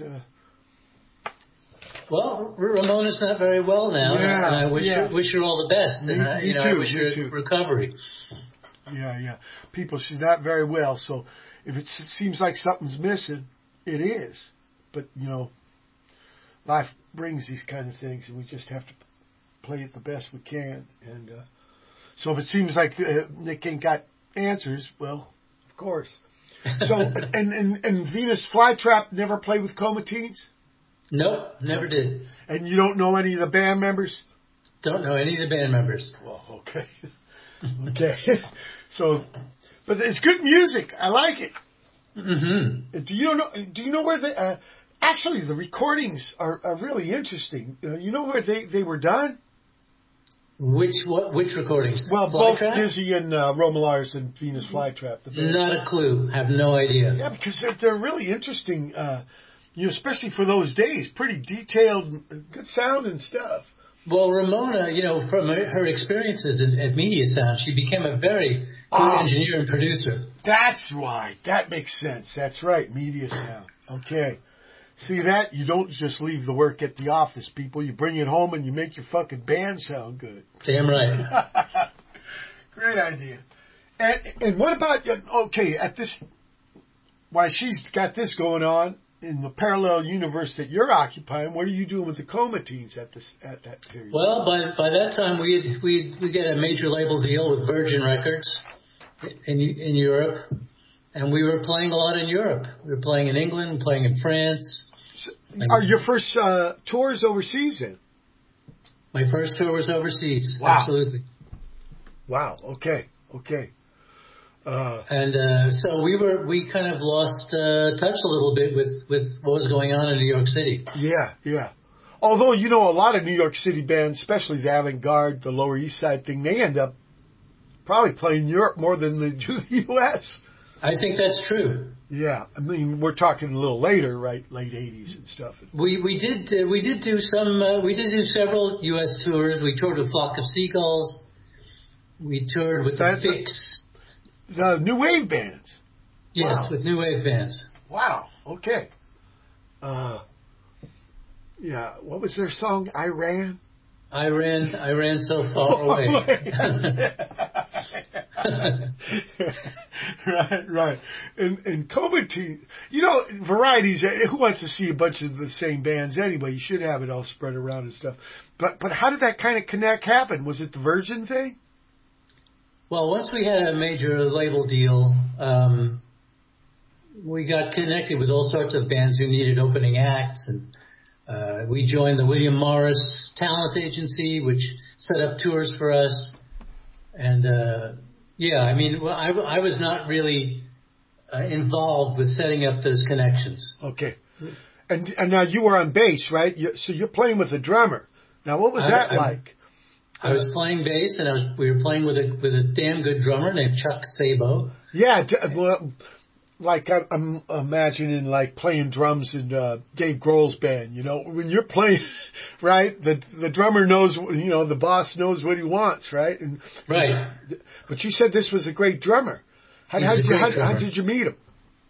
well, Ramona's not very well now, and I wish her all the best. Me too, I wish her too. recovery. Yeah. People, she's not very well, so if it seems like something's missing, it is. But, life brings these kind of things, and we just have to play it the best we can. And so if it seems like Nick ain't got answers, well, of course. So, and Venus Flytrap never played with Coma Teens? Nope, never did. And you don't know any of the band members? Don't know any of the band members. Well, okay. Okay. So, but it's good music. I like it. Mm-hmm. Do you know where they? Actually, the recordings are really interesting. You know where they were done? Which recordings? Well, Flytrap? both Dizzy and Romelars and Venus Flytrap. Not a clue. Have no idea. Yeah, because they're really interesting. Especially for those days, pretty detailed, good sound and stuff. Well, Ramona, from her experiences at Media Sound, she became a very good engineer and producer. That's why. That makes sense. That's right. Media Sound. Okay. See that? You don't just leave the work at the office, people. You bring it home and you make your fucking band sound good. Damn right. Great idea. And what about, at this, why she's got this going on, in the parallel universe that you're occupying, what are you doing with the Coma Teens at that period? Well, by that time we get a major label deal with Virgin Records in Europe, and we were playing a lot in Europe. We were playing in England, playing in France. So, are your first tours overseas then? My first tour was overseas. Wow. Absolutely. Wow. Okay. So we kind of lost touch a little bit with what was going on in New York City. Yeah. Although, a lot of New York City bands, especially the avant-garde, the Lower East Side thing, they end up probably playing Europe more than they do the U.S. I think that's true. Yeah. I mean, we're talking a little later, right? Late 80s and stuff. We did do several U.S. tours. We toured with Flock of Seagulls. We toured with the Fix. The new wave bands. Yes, wow. With new wave bands. Wow. Okay. What was their song? I ran so far away. Right. And Coma Teens, varieties. Who wants to see a bunch of the same bands anyway? You should have it all spread around and stuff. But how did that kind of connect happen? Was it the Virgin thing? Well, once we had a major label deal, we got connected with all sorts of bands who needed opening acts, and we joined the William Morris Talent Agency, which set up tours for us. And I was not really involved with setting up those connections. Okay. And now you were on bass, right? So you're playing with a drummer. Now, what was that like? I was playing bass, and we were playing with a damn good drummer named Chuck Sabo. Yeah, well, like I'm imagining like playing drums in Dave Grohl's band. When you're playing, right? The drummer knows, the boss knows what he wants, right? And right. But you said this was a great drummer. How did you meet him?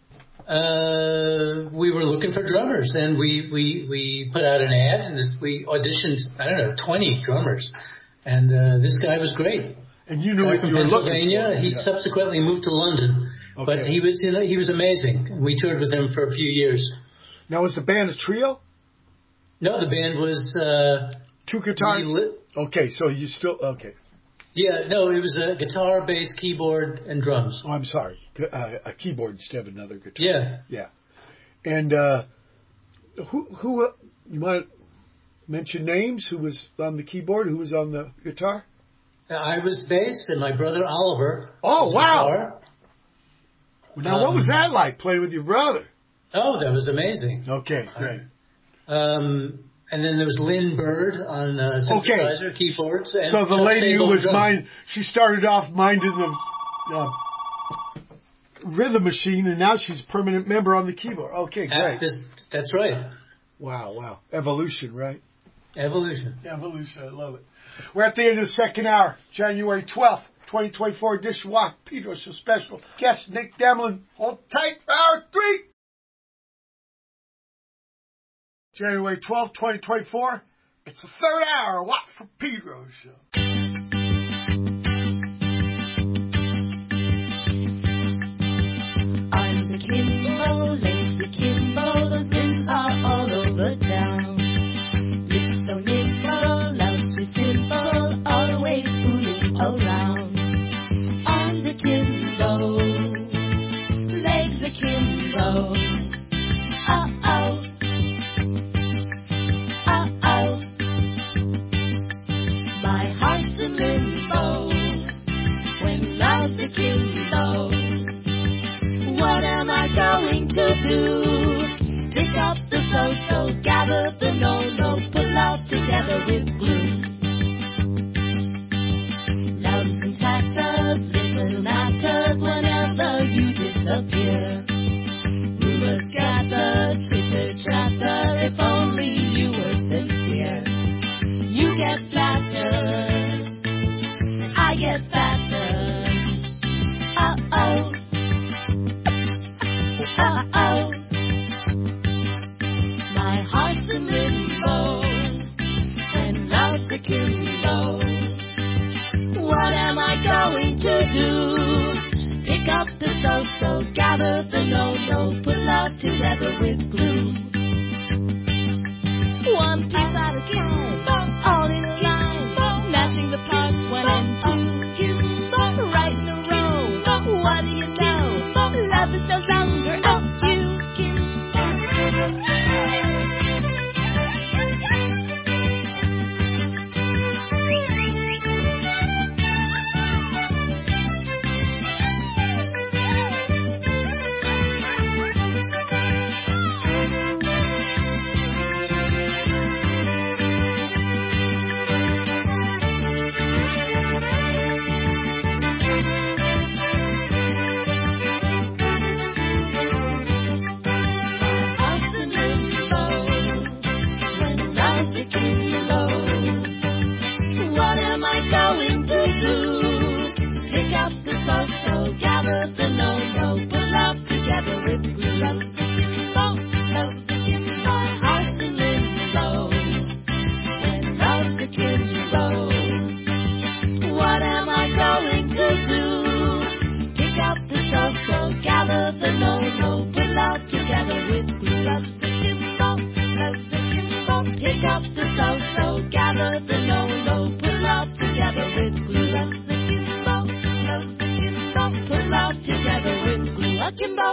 We were looking for drummers, and we put out an ad, and we auditioned 20 drummers. And this guy was great. And you knew what from you were looking Pennsylvania. for. He subsequently moved to London, But he was amazing. We toured with him for a few years. Now, was the band a trio? No, the band was 2 guitars. Okay, so you still okay? Yeah, no, it was a guitar, bass, keyboard, and drums. Oh, I'm sorry, a keyboard instead of another guitar. Yeah, yeah. And who you might mention names? Who was on the keyboard? Who was on the guitar? I was bass, and my brother Oliver. Oh, wow! Guitar. Now, what was that like playing with your brother? Oh, that was amazing. Okay, great. And then there was Lynn Bird on synthesizer, keyboards. And so the lady who was she started off minding the rhythm machine, and now she's a permanent member on the keyboard. Okay, great. That's right. Wow. Evolution, right? Evolution. I love it. We're at the end of the second hour, January 12th, 2024 edition Walk Pedro Show special. Guest Nick Demlin. Hold tight for hour 3. January 12th, 2024. It's the third hour of Walk for Pedro Show. On the Kimbo, Lazy Kimbo, the pins are all over town. It's so nimble, loves to simple, always fooling around. On the Kimbo, legs akimbo. Uh-oh. Uh-oh. My heart's in limbo when love's akimbo. What am I going to do? Pick up the so-so, gather the no-no, pull out together with glue. Loves and tatters, little matters whenever you disappear. Rumors gather, chitter-chatter, if only you were sincere. You get flattered, I get battered. Uh-oh. Uh-oh. My heart's in limbo and love's akimbo. What am I going to do? Pick up the so-so, gather the no-no, pull out together with glue. One piece at a time, all in a line, matching the parts 1 and 2. Right in a row, what do you know? Love is no longer a few. What am I going to do? Pick up the so-so, gather the no-no, pull out together with glue. Love the kimbo, my heart's in limbo. When love's the kimbo, what am I going to do? Pick up the so-so, gather the no-no, pull out together with glue. Love the kimbo, pick up the so-so, gather the no-no, pull out together with glue. Love the kimbo, pull out together with glue. Akimbo.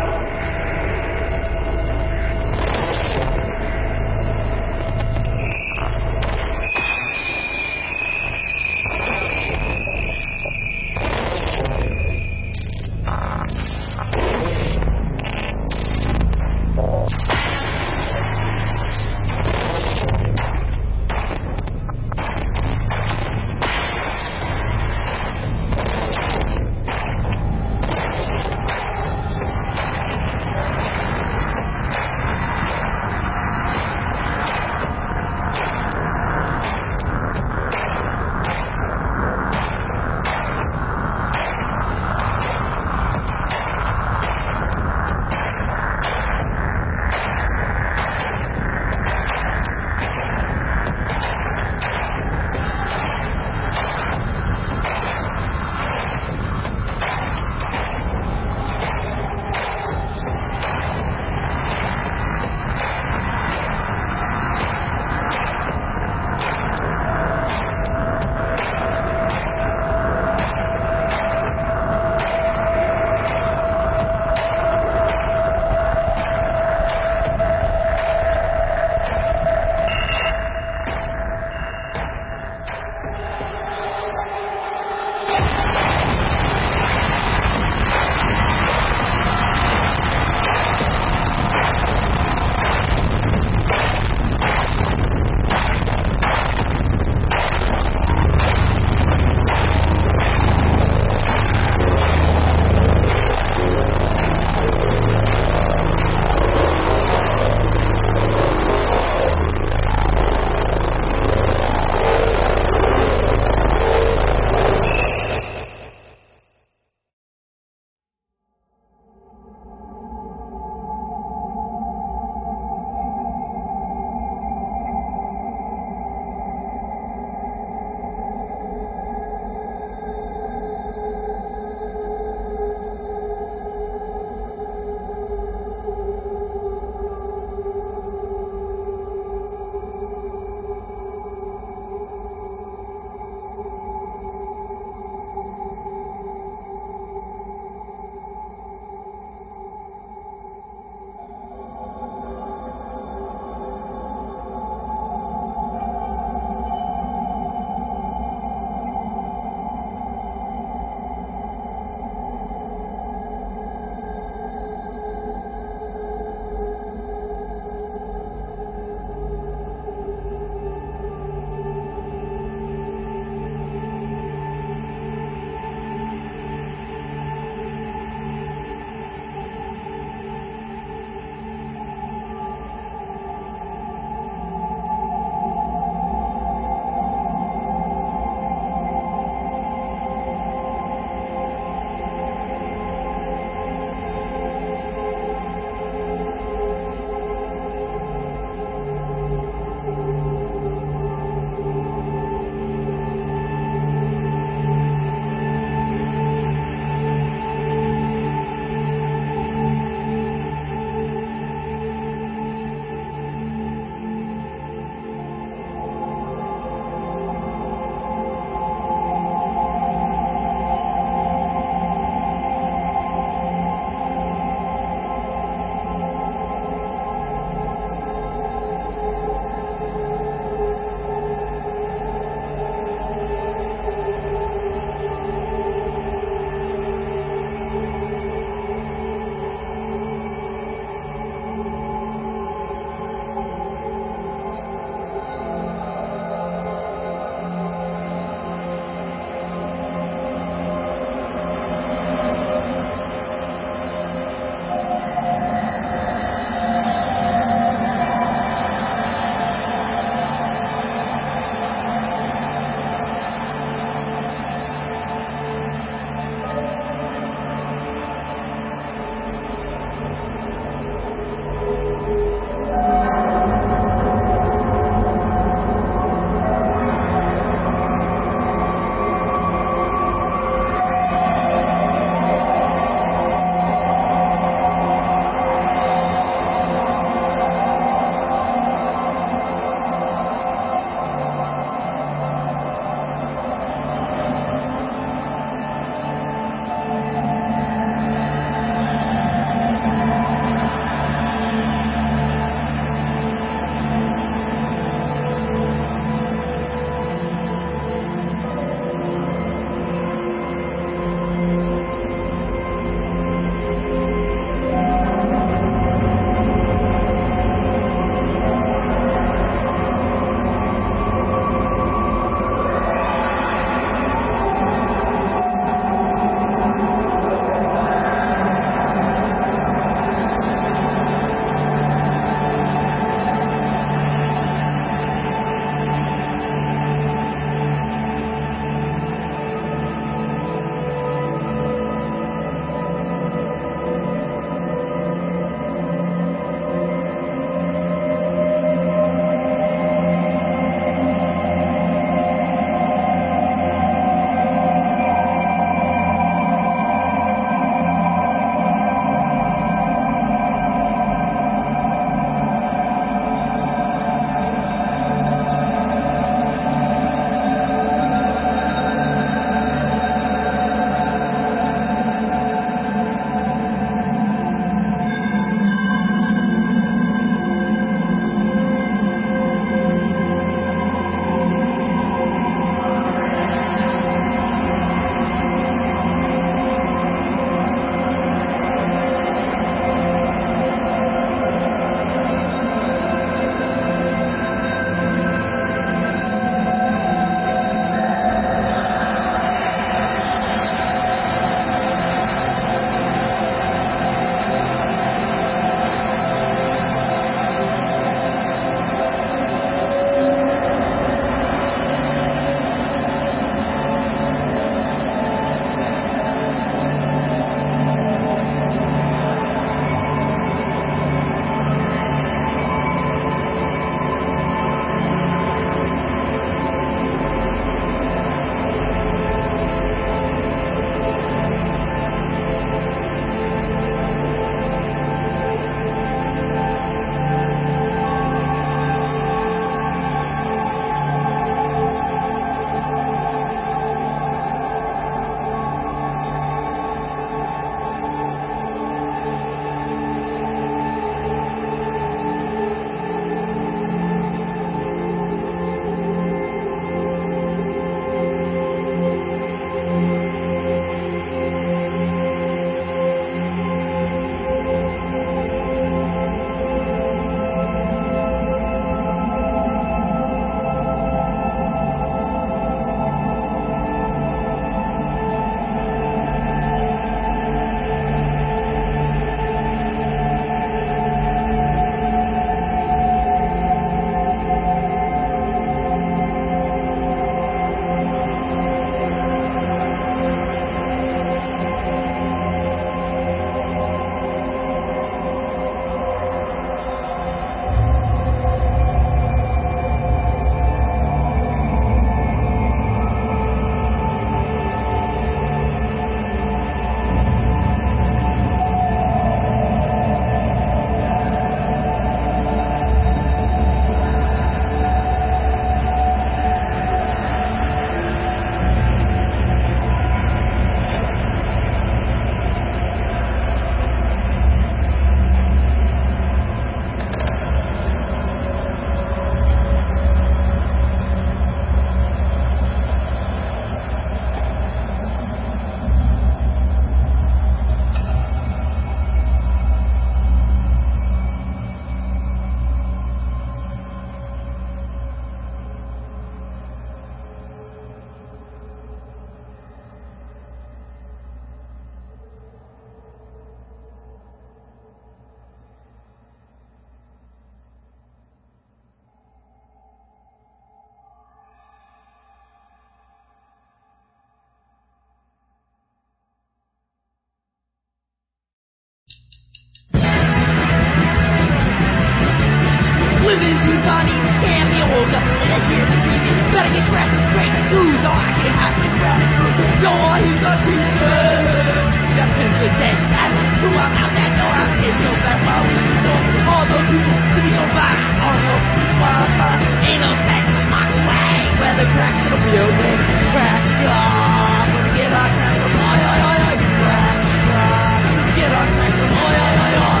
sunny, hand me hold up, and I hear the screaming. Better get dressed and straight to shoes, or I can have to grab it through the door. He's a demon. Just in the day, and who I'm out that door. I'm in no better while we go. All those people to be on by. All those people, ain't no sex, walk away. Where the cracks, it'll be okay. Crack shop, when we get our cracks from oi, oi, oi, oi. Crack shop, when we get our cracks from oi, oi, oi, oi.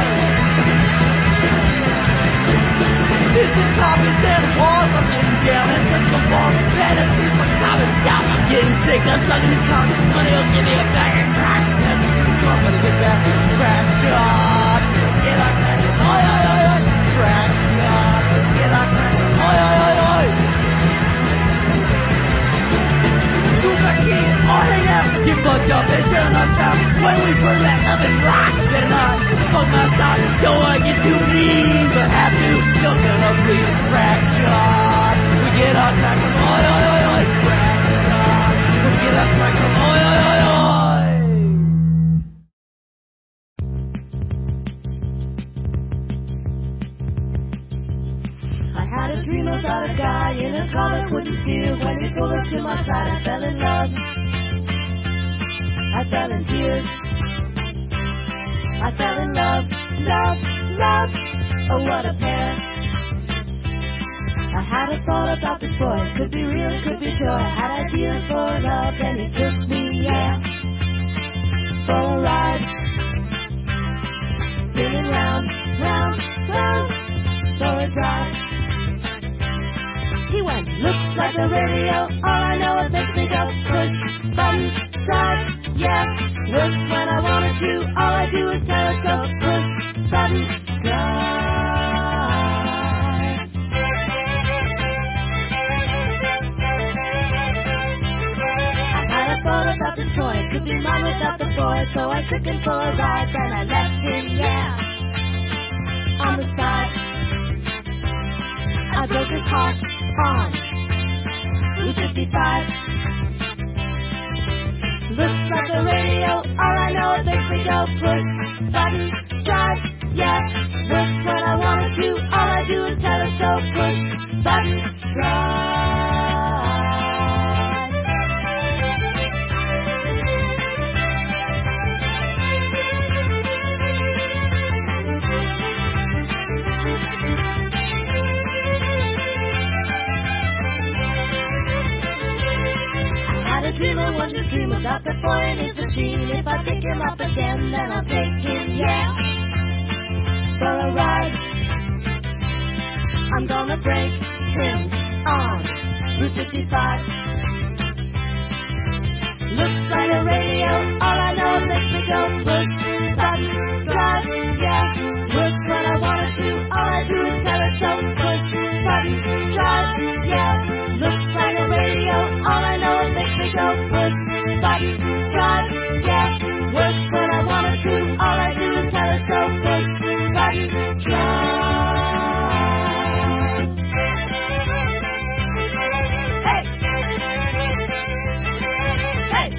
This is common sense walls, I'm getting down and took some balls. Fantasy for common down, I'm getting sick, I'm sucking his cock. Money will give me a bag of crack. That's I'm gonna get back. Crack shop, get our cracks from oi, oi, oi, oi. Crack shop, get our cracks from oi, oi, oi, oi. Or hang out, get fucked up and turn on top. When we burn that oven rock, then I fuck my top. Don't wanna get too mean, but have to. Don't get up, please. Crack shot. We get our crack from oi, oi, oi, oi. Crack shot. We get our crack from oi, oi, oi, oi. I had a dream about a guy in a car I couldn't steer. When he pulled up to my side, I fell in love. I fell in tears. I fell in love, love, love. Oh, what a pair. I had a thought about this boy. Could be real, could be toy. I had ideas for love, and he took me, yeah, for a ride. Spinning round, round, round, for a drive. He went, looks like a radio. All I know is makes me go push, button, start, yeah. Works when I wanted to. All I do is telescope, push, button, start. I had a thought about this toy. Could be mine without the boy. So I took him for a ride. Then I left him, yeah, on the side. I broke his heart on Route 55. Looks like a radio, all I know it makes me go push, button, drive, yeah. Works when I wanted to, all I do is telescope, push, button, drive. Dreamer, one to dream about the boy and his machine. If I pick him up again, then I'll take him, yeah, for a ride. I'm gonna break him on Route 55. Looks like a radio, all I know is makes me go push, button, drive, yeah. Works when I wanted to, all I do is telescope, push, button, drive, yeah. Looks like a radio, all I know is makes me go push, button, drive, yeah. Works when I wanted to, all I do is telescope, push, button, drive. Hey! Hey!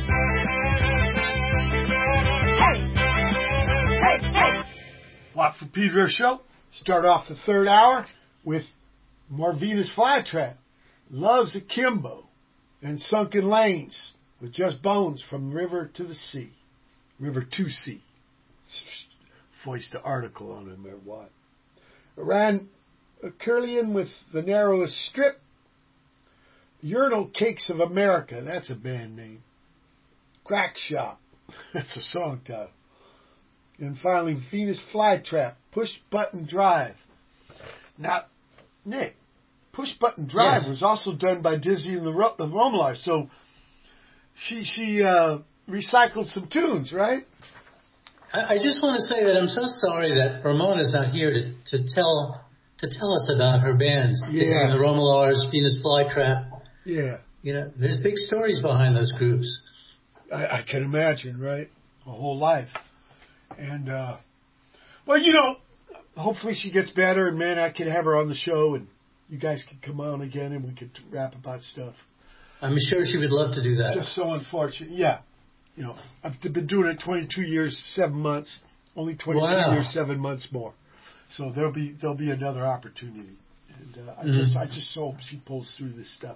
Hey! Hey! Hey! Watt from Pedro Show. Start off the third hour with Marvina's Flytrap, Love's Akimbo, and Sunken Lanes with Just Bones from River to the Sea. River to Sea. Voiced the article on him or what. Iran Curlian with The Narrowest Strip. Urinal Cakes of America. That's a band name. Crack Shop. That's a song title. And finally, Venus Flytrap, Push Button Drive. Now, Nick, Push Button Drive was also done by Dizzy and the Romelars, so she recycled some tunes, right? I just want to say that I'm so sorry that Ramona's not here to tell us about her bands. Yeah. Dizzy and the Romelars, Venus Flytrap. Yeah. You know, there's big stories behind those groups. I can imagine, right? A whole life. And, well, you know, hopefully she gets better, and, man, I can have her on the show, and you guys can come on again, and we could rap about stuff. I'm sure she would love to do that. Just so unfortunate. Yeah. You know, I've been doing it 22 years, 7 months. Only 22 years, 7 months more. So there'll be another opportunity. And I just so hope she pulls through this stuff.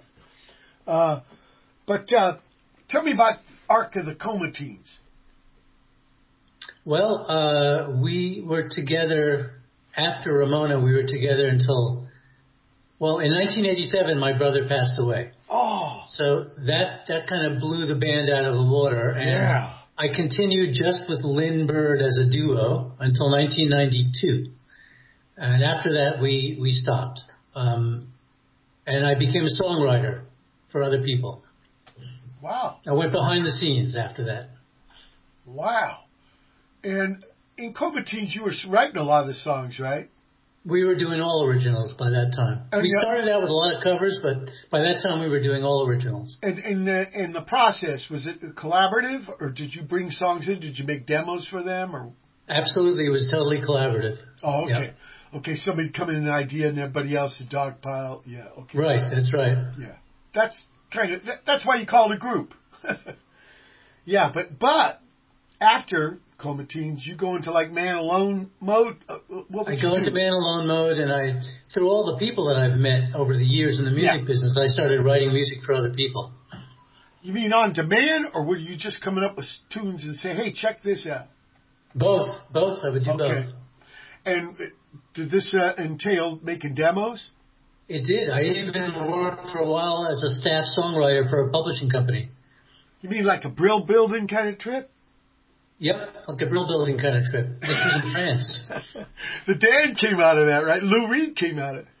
But tell me about Ark of the Comatines. Well, we were together after Ramona. We were together until, well, in 1987, my brother passed away. Oh. So that kind of blew the band out of the water. And Yeah. I continued just with Lynn Bird as a duo until 1992. And after that, we stopped. And I became a songwriter for other people. Wow. I went behind the scenes after that. Wow. And in Comatines, you were writing a lot of the songs, right? We were doing all originals by that time. And we started out with a lot of covers, but by that time we were doing all originals. And in the process, was it collaborative, or did you bring songs in? Did you make demos for them, or? Absolutely, it was totally collaborative. Oh, okay. Yep. Okay, somebody come in with an idea and everybody else a dog pile. Yeah, okay. Right, that's right. Yeah. That's why you call it a group. Yeah, but after Comatines, you go into like man alone mode. What would I go into man alone mode, and through all the people that I've met over the years in the music business, I started writing music for other people. You mean on demand, or were you just coming up with tunes and say, hey, check this out? Both. I would do both. And did this entail making demos? It did. I even worked for a while as a staff songwriter for a publishing company. You mean like a Brill building kind of trip? Yep, like a Brill building kind of trip. This was in France. The Dan came out of that, right? Lou Reed came out of it.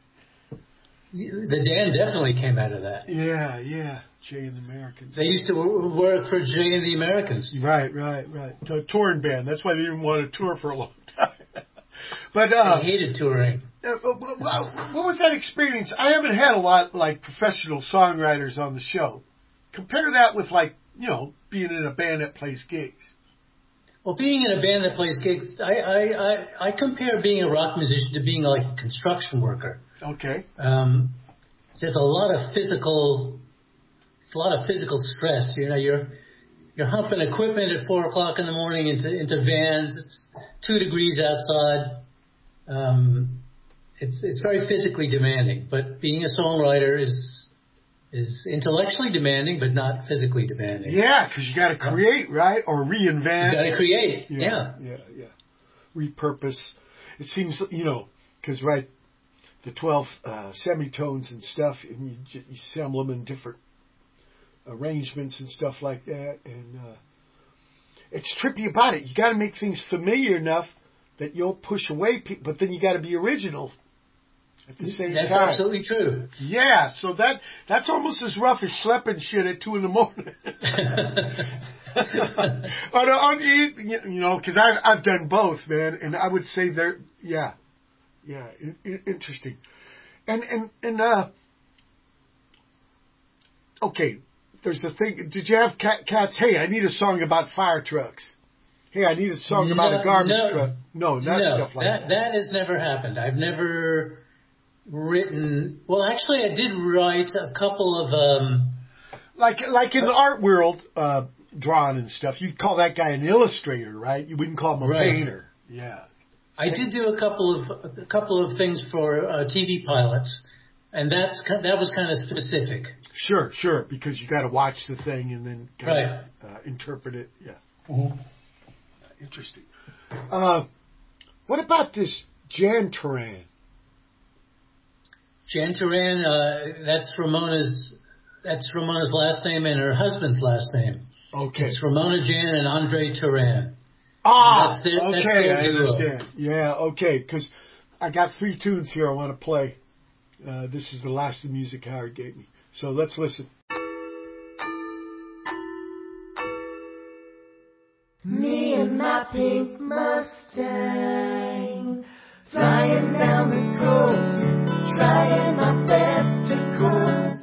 The Dan definitely came out of that. Yeah. Jay and the Americans. They used to work for Jay and the Americans. Right. A touring band. That's why they didn't want to tour for a long time. But I hated touring. What was that experience? I haven't had a lot like professional songwriters on the show. Compare that with being in a band that plays gigs. Well, being in a band that plays gigs, I compare being a rock musician to being like a construction worker. Okay. There's a lot of physical stress. You know, you're humping equipment at 4:00 in the morning into vans. It's 2 degrees outside. It's very physically demanding. But being a songwriter is intellectually demanding, but not physically demanding. Yeah, because you got to create, right, or reinvent. You got to create. Yeah. Repurpose. It seems because the 12 semitones and stuff, and you assemble them in different arrangements and stuff like that, and it's trippy about it. You got to make things familiar enough that you'll push away people, but then you got to be original at the same time. That's absolutely true. Yeah, so that's almost as rough as schlepping shit at 2 a.m. Because I've done both, man, and I would say they're interesting, and okay. There's a thing. Did you have cats? Hey, I need a song about fire trucks. Hey, I need a song about a garbage truck. No, stuff like that. That has never happened. I've never written. Well, actually, I did write a couple of. Like in the art world, drawing and stuff. You'd call that guy an illustrator, right? You wouldn't call him a painter. Yeah. I did do a couple of things for TV pilots. And that was kind of specific. Sure, because you got to watch the thing and then kind of interpret it. Yeah. Mm-hmm. Interesting. What about this Jan Turan? Jan Turan, that's Ramona's last name and her husband's last name. Okay. It's Ramona Jan and Andre Turan. Ah, that's okay, I understand. Yeah, okay, because I got 3 tunes here I want to play. This is the last of the music Howard gave me. So let's listen. Me and my pink Mustang, flying down the coast, trying my best to coast.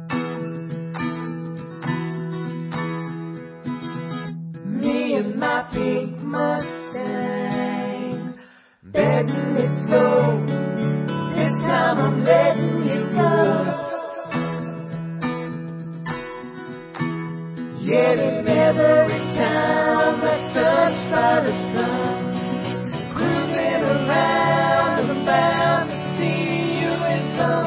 Me and my pink Mustang, betting it's low. This time I'm letting you go. Yet in every time that's touched by the sun, cruising around, I'm bound to see you in some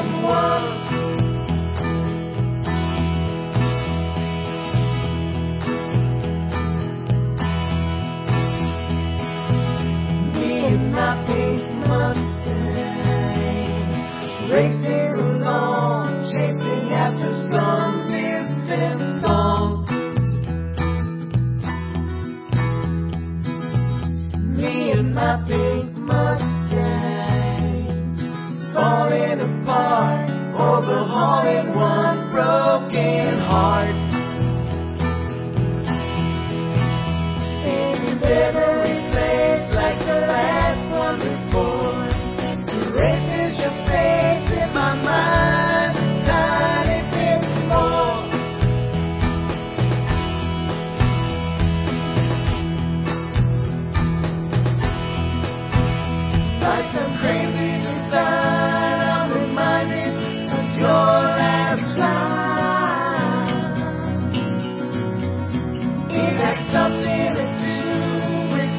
my pink Mustang, racing along, chasing after some distant song. Me and my pink Mustang, falling apart, overhauling one broken heart. In every place like the last one before, erases your face in my mind a tiny bit more. By some crazy design, I'm reminded of your last line. It has something to do with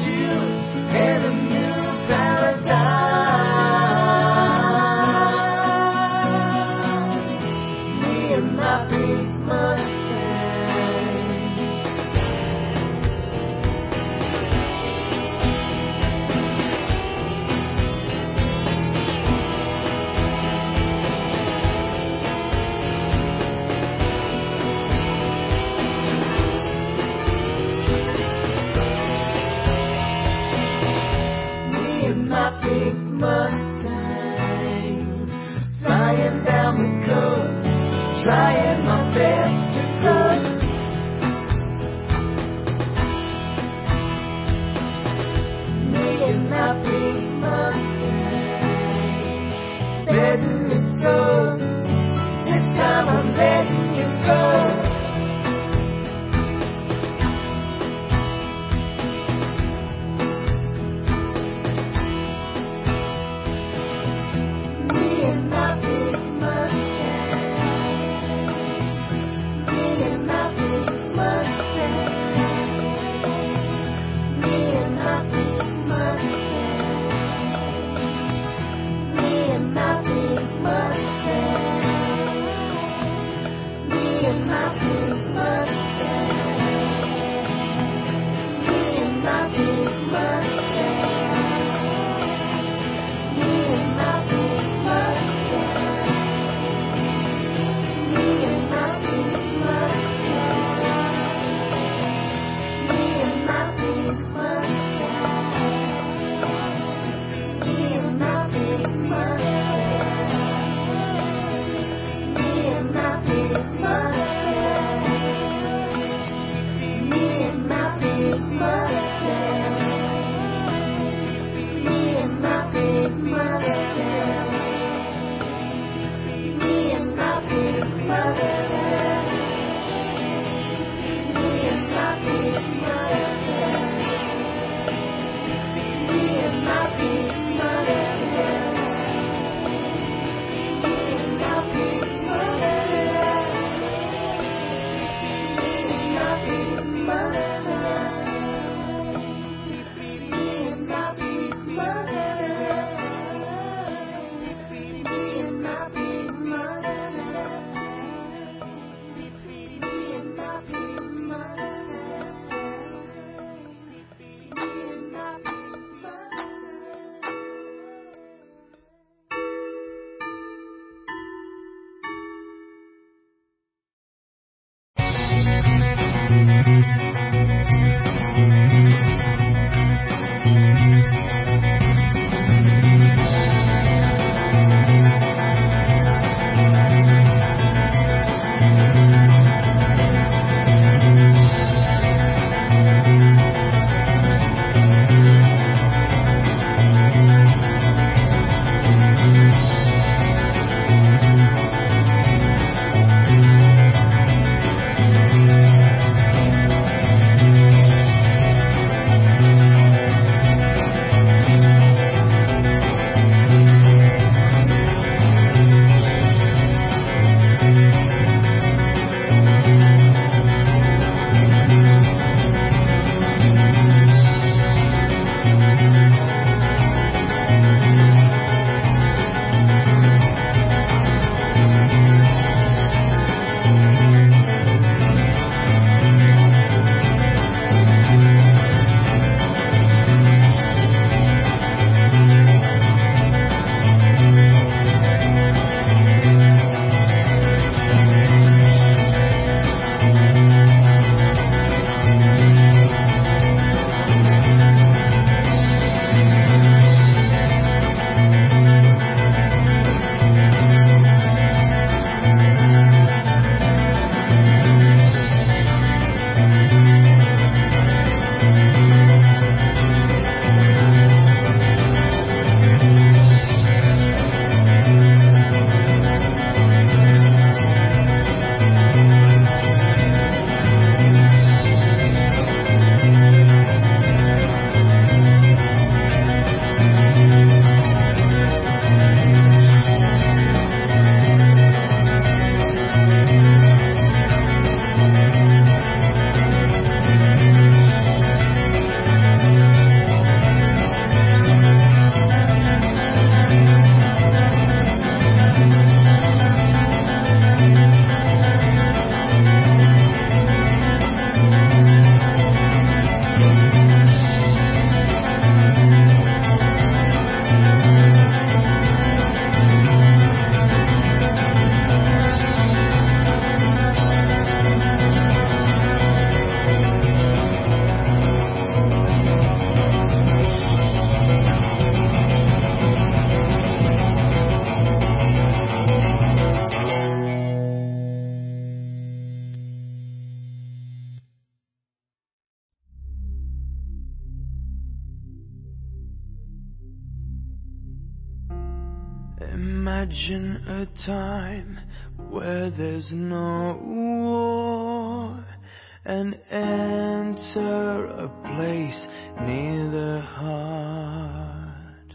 Imagine a time where there's no war, and enter a place near the heart.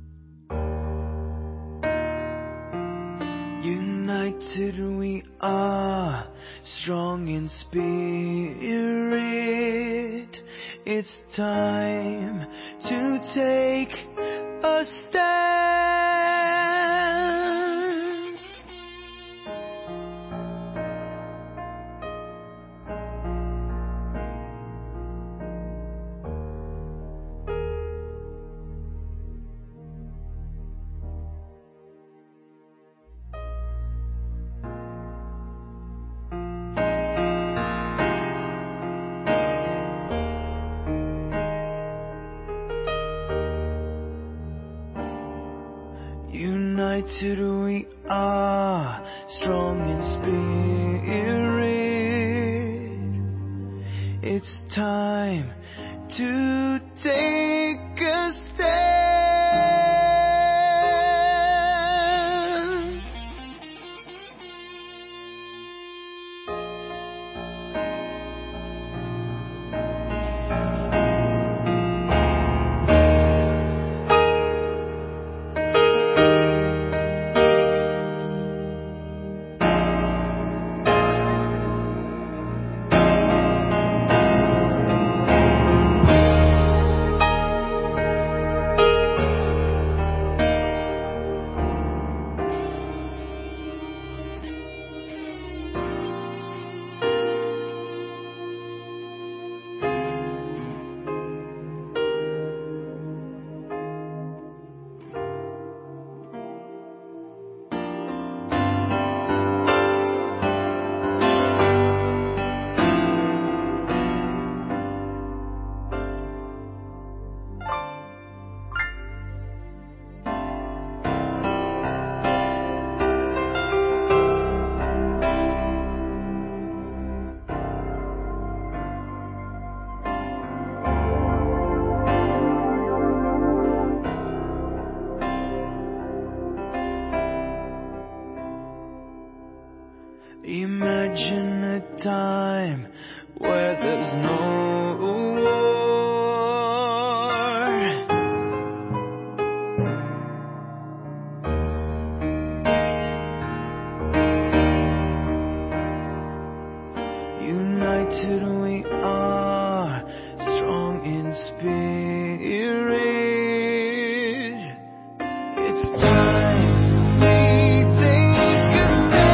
United we are, strong in spirit. It's time to take a stand. United we are, strong in spirit. It's time to take a stand. Imagine a time where there's no war. United we are, strong in spirit. It's time we take a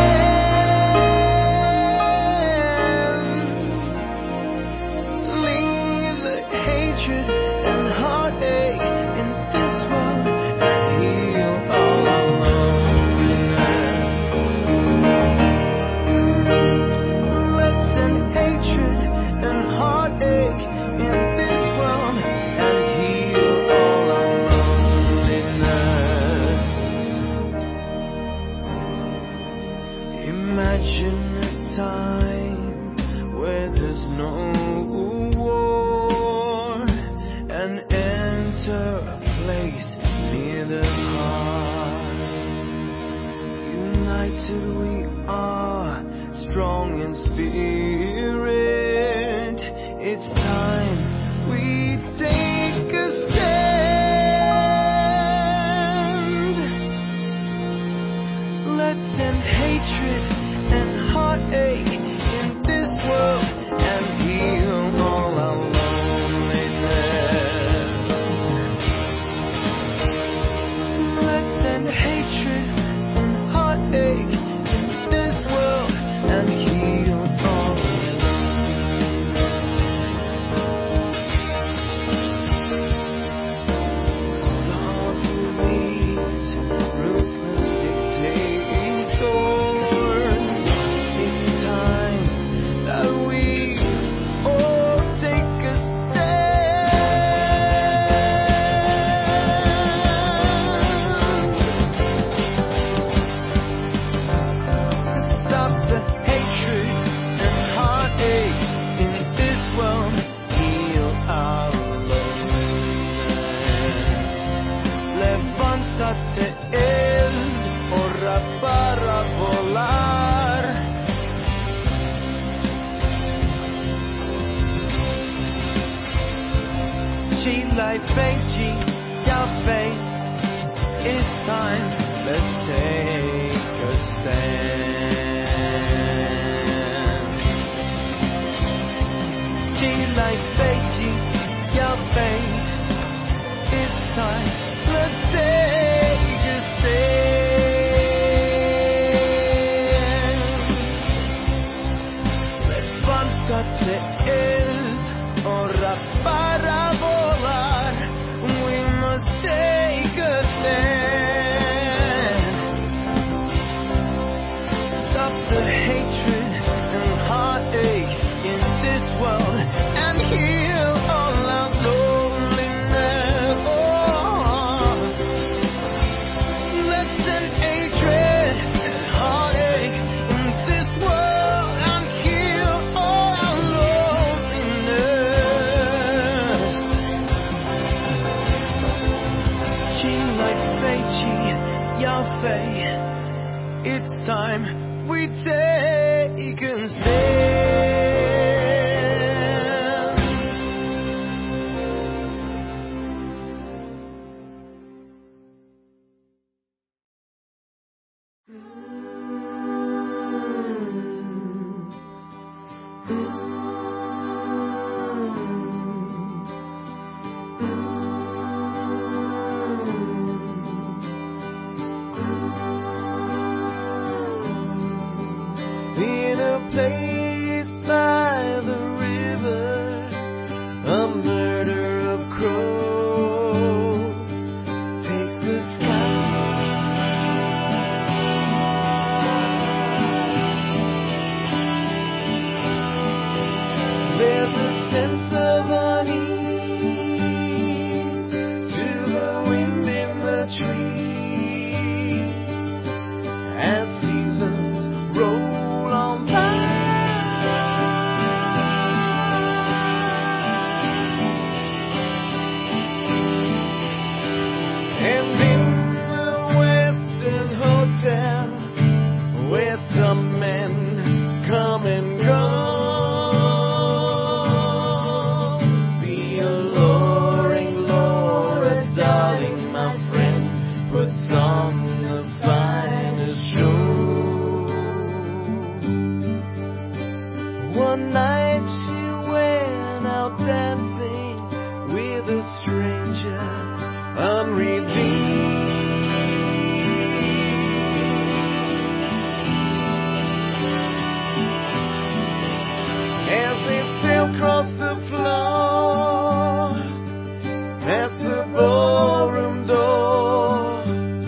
stand. Leave the hatred and heartache in this world and heal all our loneliness. Let's end hatred and heartache in this world and heal all our loneliness. Imagine a time where there's no war, G like Beijing, Yao Fei. It's time, let's take a stand. G like Beijing, Yao Fei. It's time, let's take a stand. Levántate es hora para volar. We must take a stand. Stop the hatred and heartache in this world and heal all our loneliness. Oh, let's end hatred and heartache in this world and heal all our loneliness. Qi like Fei Qi, Yao Fei. It's time we take a stand. In a place by the river, a murder of crows takes the sky. There's a sense of unease to the wind in the trees as seasons roll on by. And in the Western Hotel, where some men come and go, the alluring Laura Darling, my friend, puts on the finest show. One night she went out dancing with a stranger unredeemed. As they sail across the floor, past the ballroom door,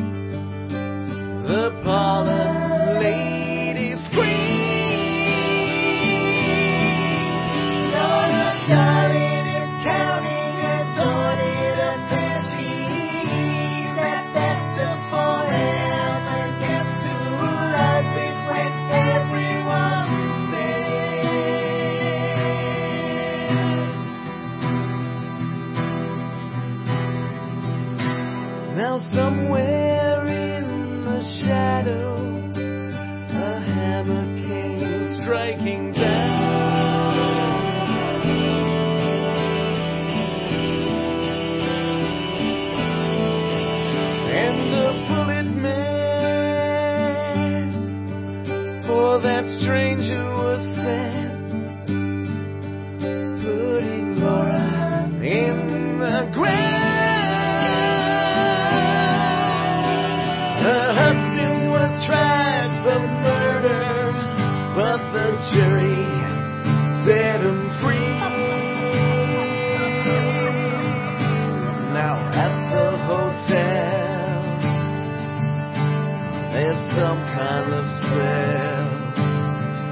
the parlor lady screams, Laura Darling is counting assorted of disease that fester forever. Guess who loves it when everyone's there? Now somewhere in the shadows, a hammer came striking down, and the bullet meant for that stranger was sent, putting Laura in the ground. Her husband was tried for murder, but the jury set him free. Now at the hotel, there's some kind of spell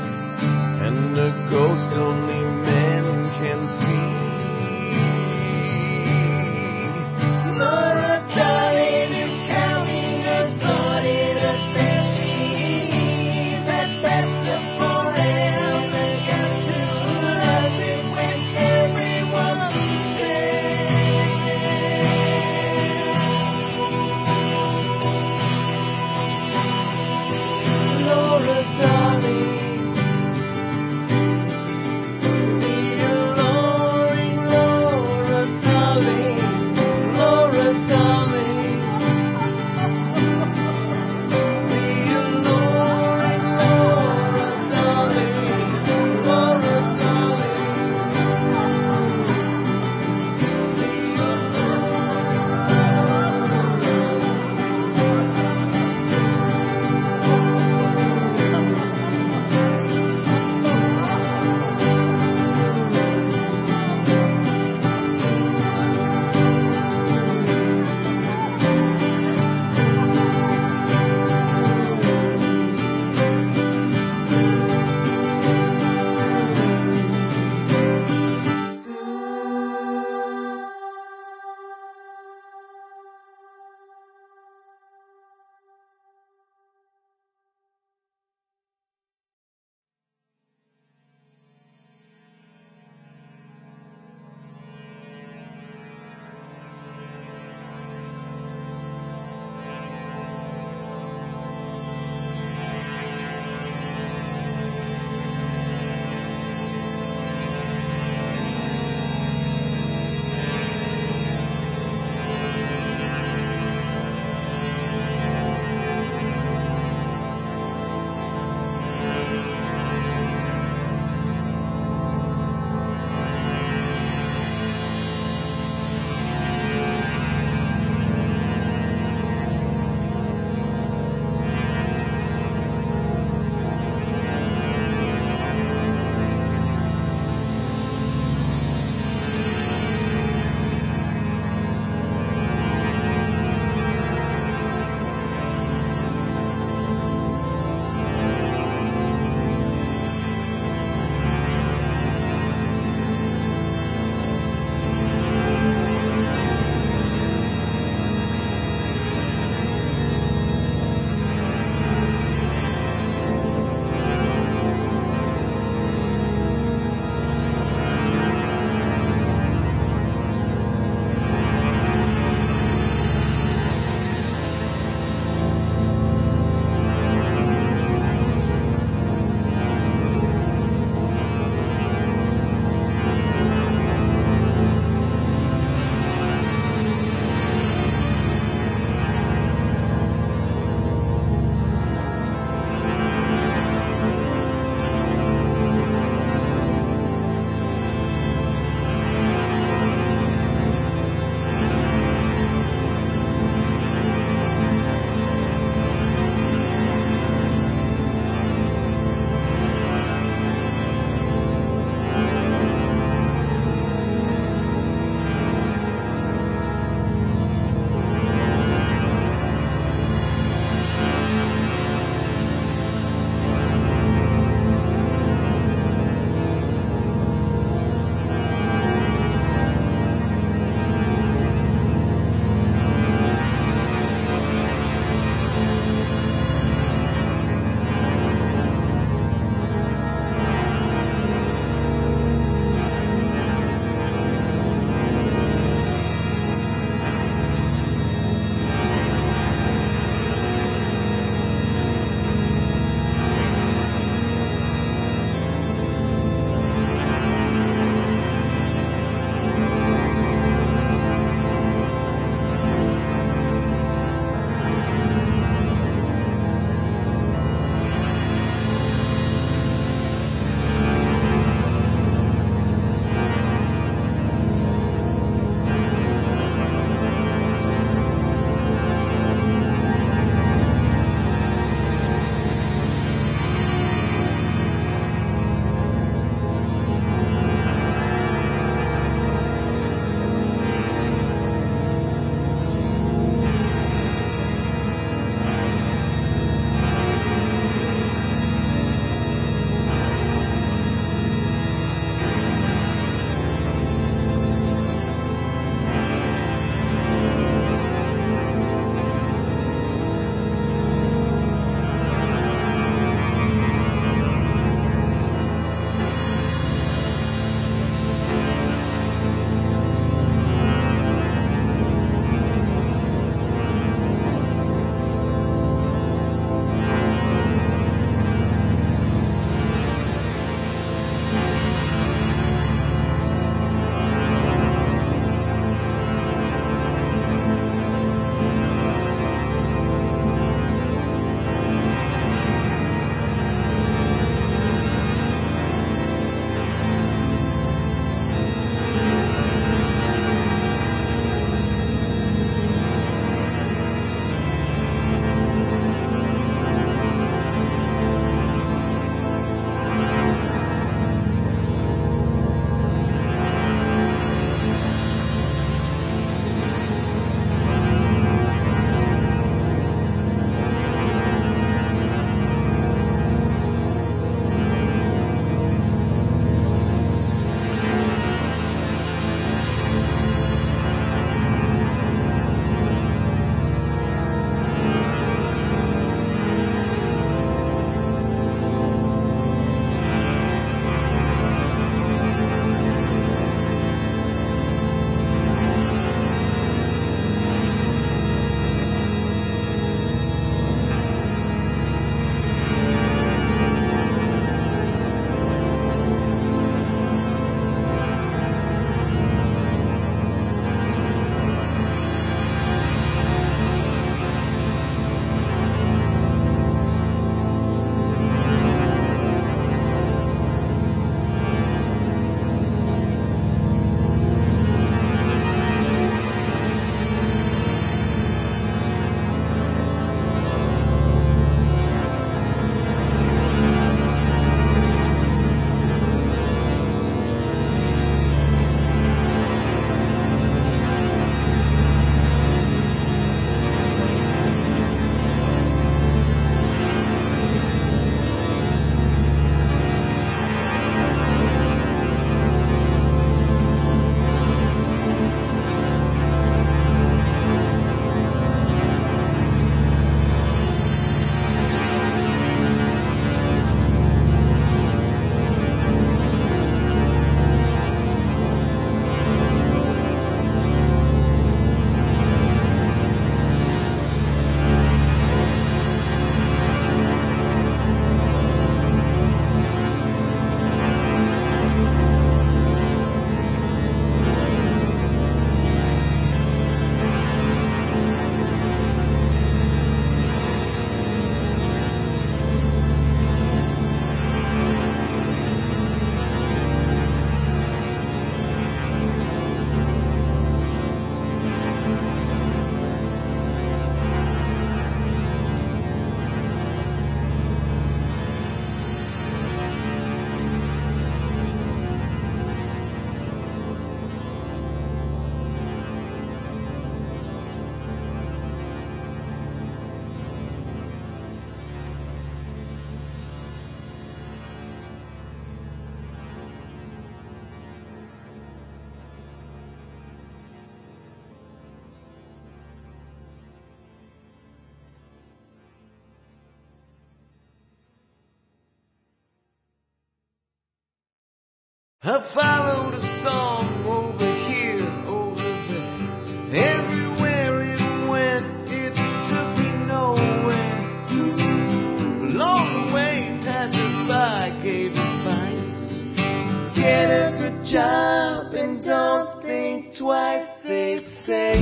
I followed a song over here, over there. Everywhere it went, it took me nowhere. Along the way, passers-by gave advice. Get a good job and don't think twice, they'd say.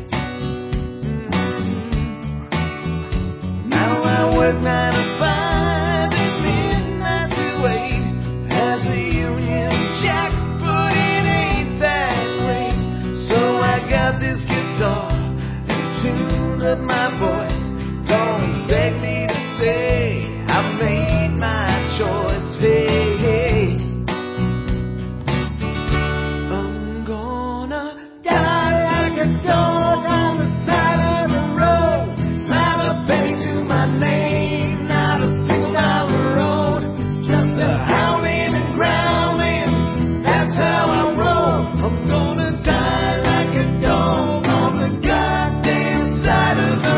Now I work 9 to 5 and midnight to 8 as a union jack, but it ain't that great. So I got this guitar and tuned up my voice. Don't beg me to say I made my choice. Hey, hey. I'm gonna die like a dog on the side of the road. Not a penny to my name, not a single dollar road. Just a howling and growling, that's how I roll. I'm gonna die like a dog on the goddamn side of the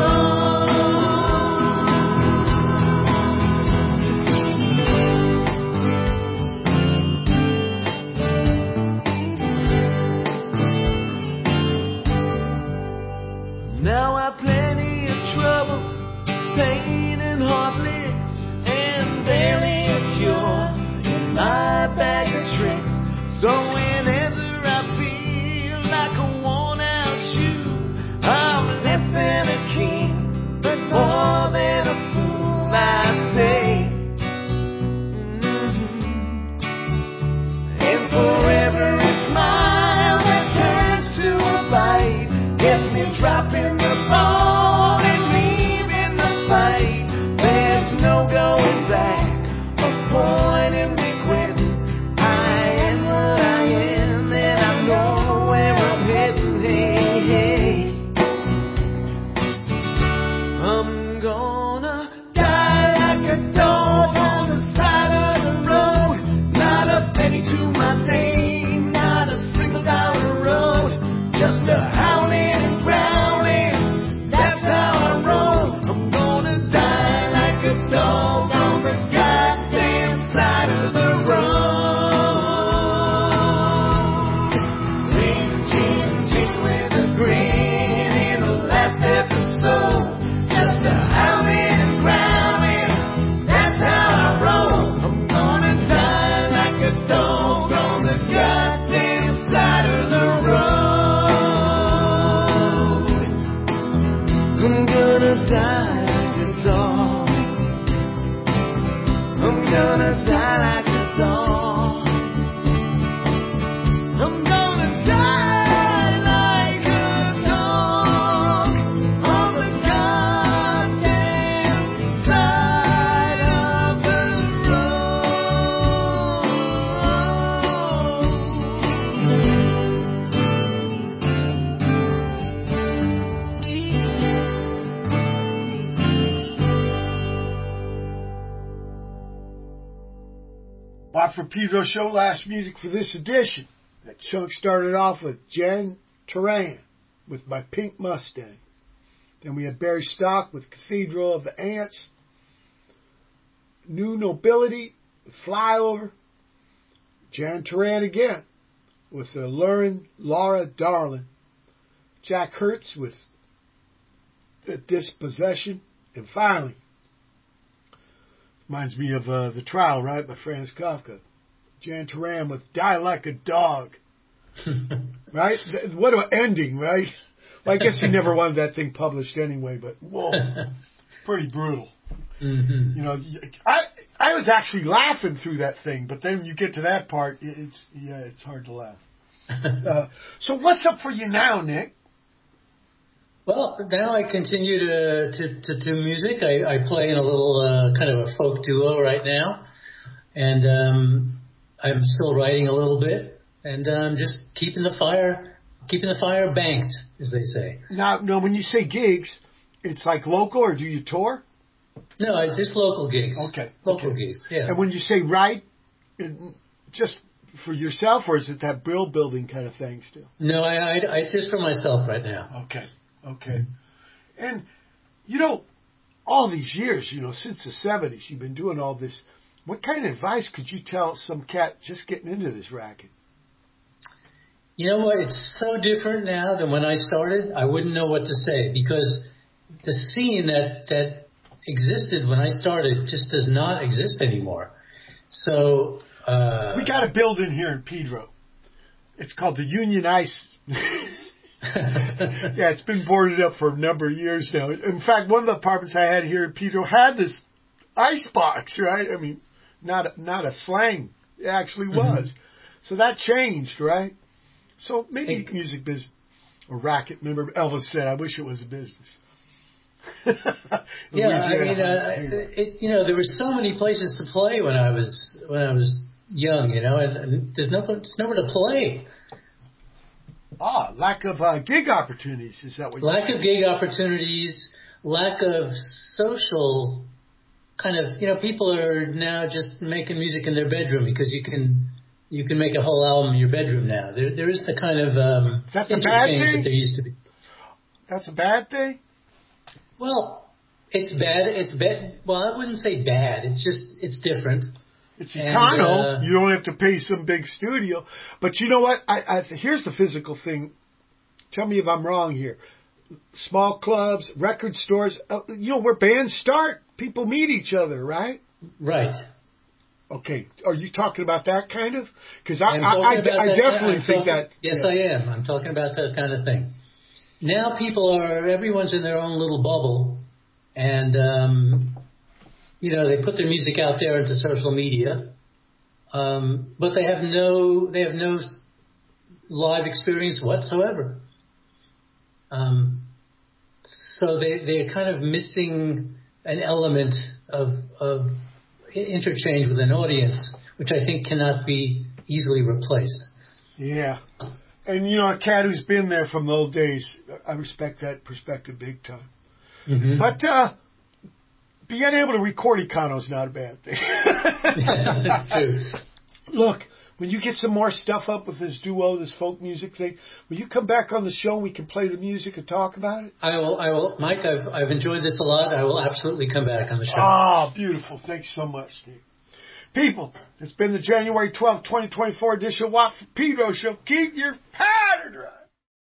Now I've plenty of trouble, pain and hard licks, and barely a cure in my bag of tricks. So whenever I feel like a worn-out shoe, I'm less than a king, but more than a fool, I say. And for every smile that turns to a bite, gets me dropping the ball and leaving the fight. There's no going back, a point in me quitting. I am what I am, and I know where I'm heading. Hey, hey. I'm gonna die like a dog on the side of the road. Not a penny to my name, not a single dollar road. Just a howling and growling, that's how I roll. I'm gonna die like a dog on the goddamn side of the road. Lean, chin, chin with a grin in the last episode. Just a howling and growling, that's how I roll. I'm gonna die like a dog on the goddamn side of the road. I'm gonna die like a dog. I'm gonna die like a dog. I'm gonna die like a dog on the goddamn side of the Watt from Pedro Show, last music for this edition. That chunk started off with Jan Turan with My Pink Mustang. Then we had Barry Stock with Cathedral of the Ants. New Nobility with Flyover. Jan Turan again with the Laura Darling. Jack Hertz with The Dispossession. And finally, reminds me of The Trial, right, by Franz Kafka. Jan Turan with Die Like a Dog. Right? What an ending, right? Well, I guess he never wanted that thing published anyway, but whoa, pretty brutal. Mm-hmm. You know, I was actually laughing through that thing, but then you get to that part, it's hard to laugh. So what's up for you now, Nick? Well, now I continue to do music. I play in a little kind of a folk duo right now, and I'm still writing a little bit, and just keeping the fire banked, as they say. Now, when you say gigs, it's like local, or do you tour? No, it's just local gigs. Okay. Local gigs, yeah. And when you say write, just for yourself, or is it that brill building kind of thing still? No, I just for myself right now. Okay. And, all these years, since the 70s, you've been doing all this What kind of advice could you tell some cat just getting into this racket? You know what? It's so different now than when I started. I wouldn't know what to say because the scene that existed when I started just does not exist anymore. So we got a building here in Pedro. It's called the Union Ice. Yeah, it's been boarded up for a number of years now. In fact, one of the apartments I had here in Pedro had this ice box, right? I mean, not a slang. It actually was. So that changed, right? So maybe music business or racket. Remember Elvis said, "I wish it was a business." Yeah, I mean, there were so many places to play when I was young, and there's nowhere to play. Lack of gig opportunities. Is that what you're saying? Lack of gig opportunities, lack of social kind of, people are now just making music in their bedroom because you can make a whole album in your bedroom now. There is the kind of That's a bad interchange thing? that there used to be. That's a bad thing? Well, it's bad. It's bad. Well, I wouldn't say bad. It's different. It's econo. You don't have to pay some big studio. But you know what? Here's the physical thing. Tell me if I'm wrong here. Small clubs, record stores, where bands start, people meet each other, right? Right. Okay. Are you talking about that kind of? Because I definitely think that. Yes, yeah. I am. I'm talking about that kind of thing. Now everyone's in their own little bubble, and they put their music out there into social media, but they have no live experience whatsoever. So they're kind of missing an element of interchange with an audience, which I think cannot be easily replaced. Yeah. And, a cat who's been there from the old days, I respect that perspective big time. Mm-hmm. But being able to record econo is not a bad thing. That's true. Look, when you get some more stuff up with this duo, this folk music thing, will you come back on the show and we can play the music and talk about it? I will. Mike, I've enjoyed this a lot. I will absolutely come back on the show. Ah, beautiful. Thanks so much, Steve. People, it's been the January 12th, 2024 edition of Watt from Pedro Show. Keep your powder dry.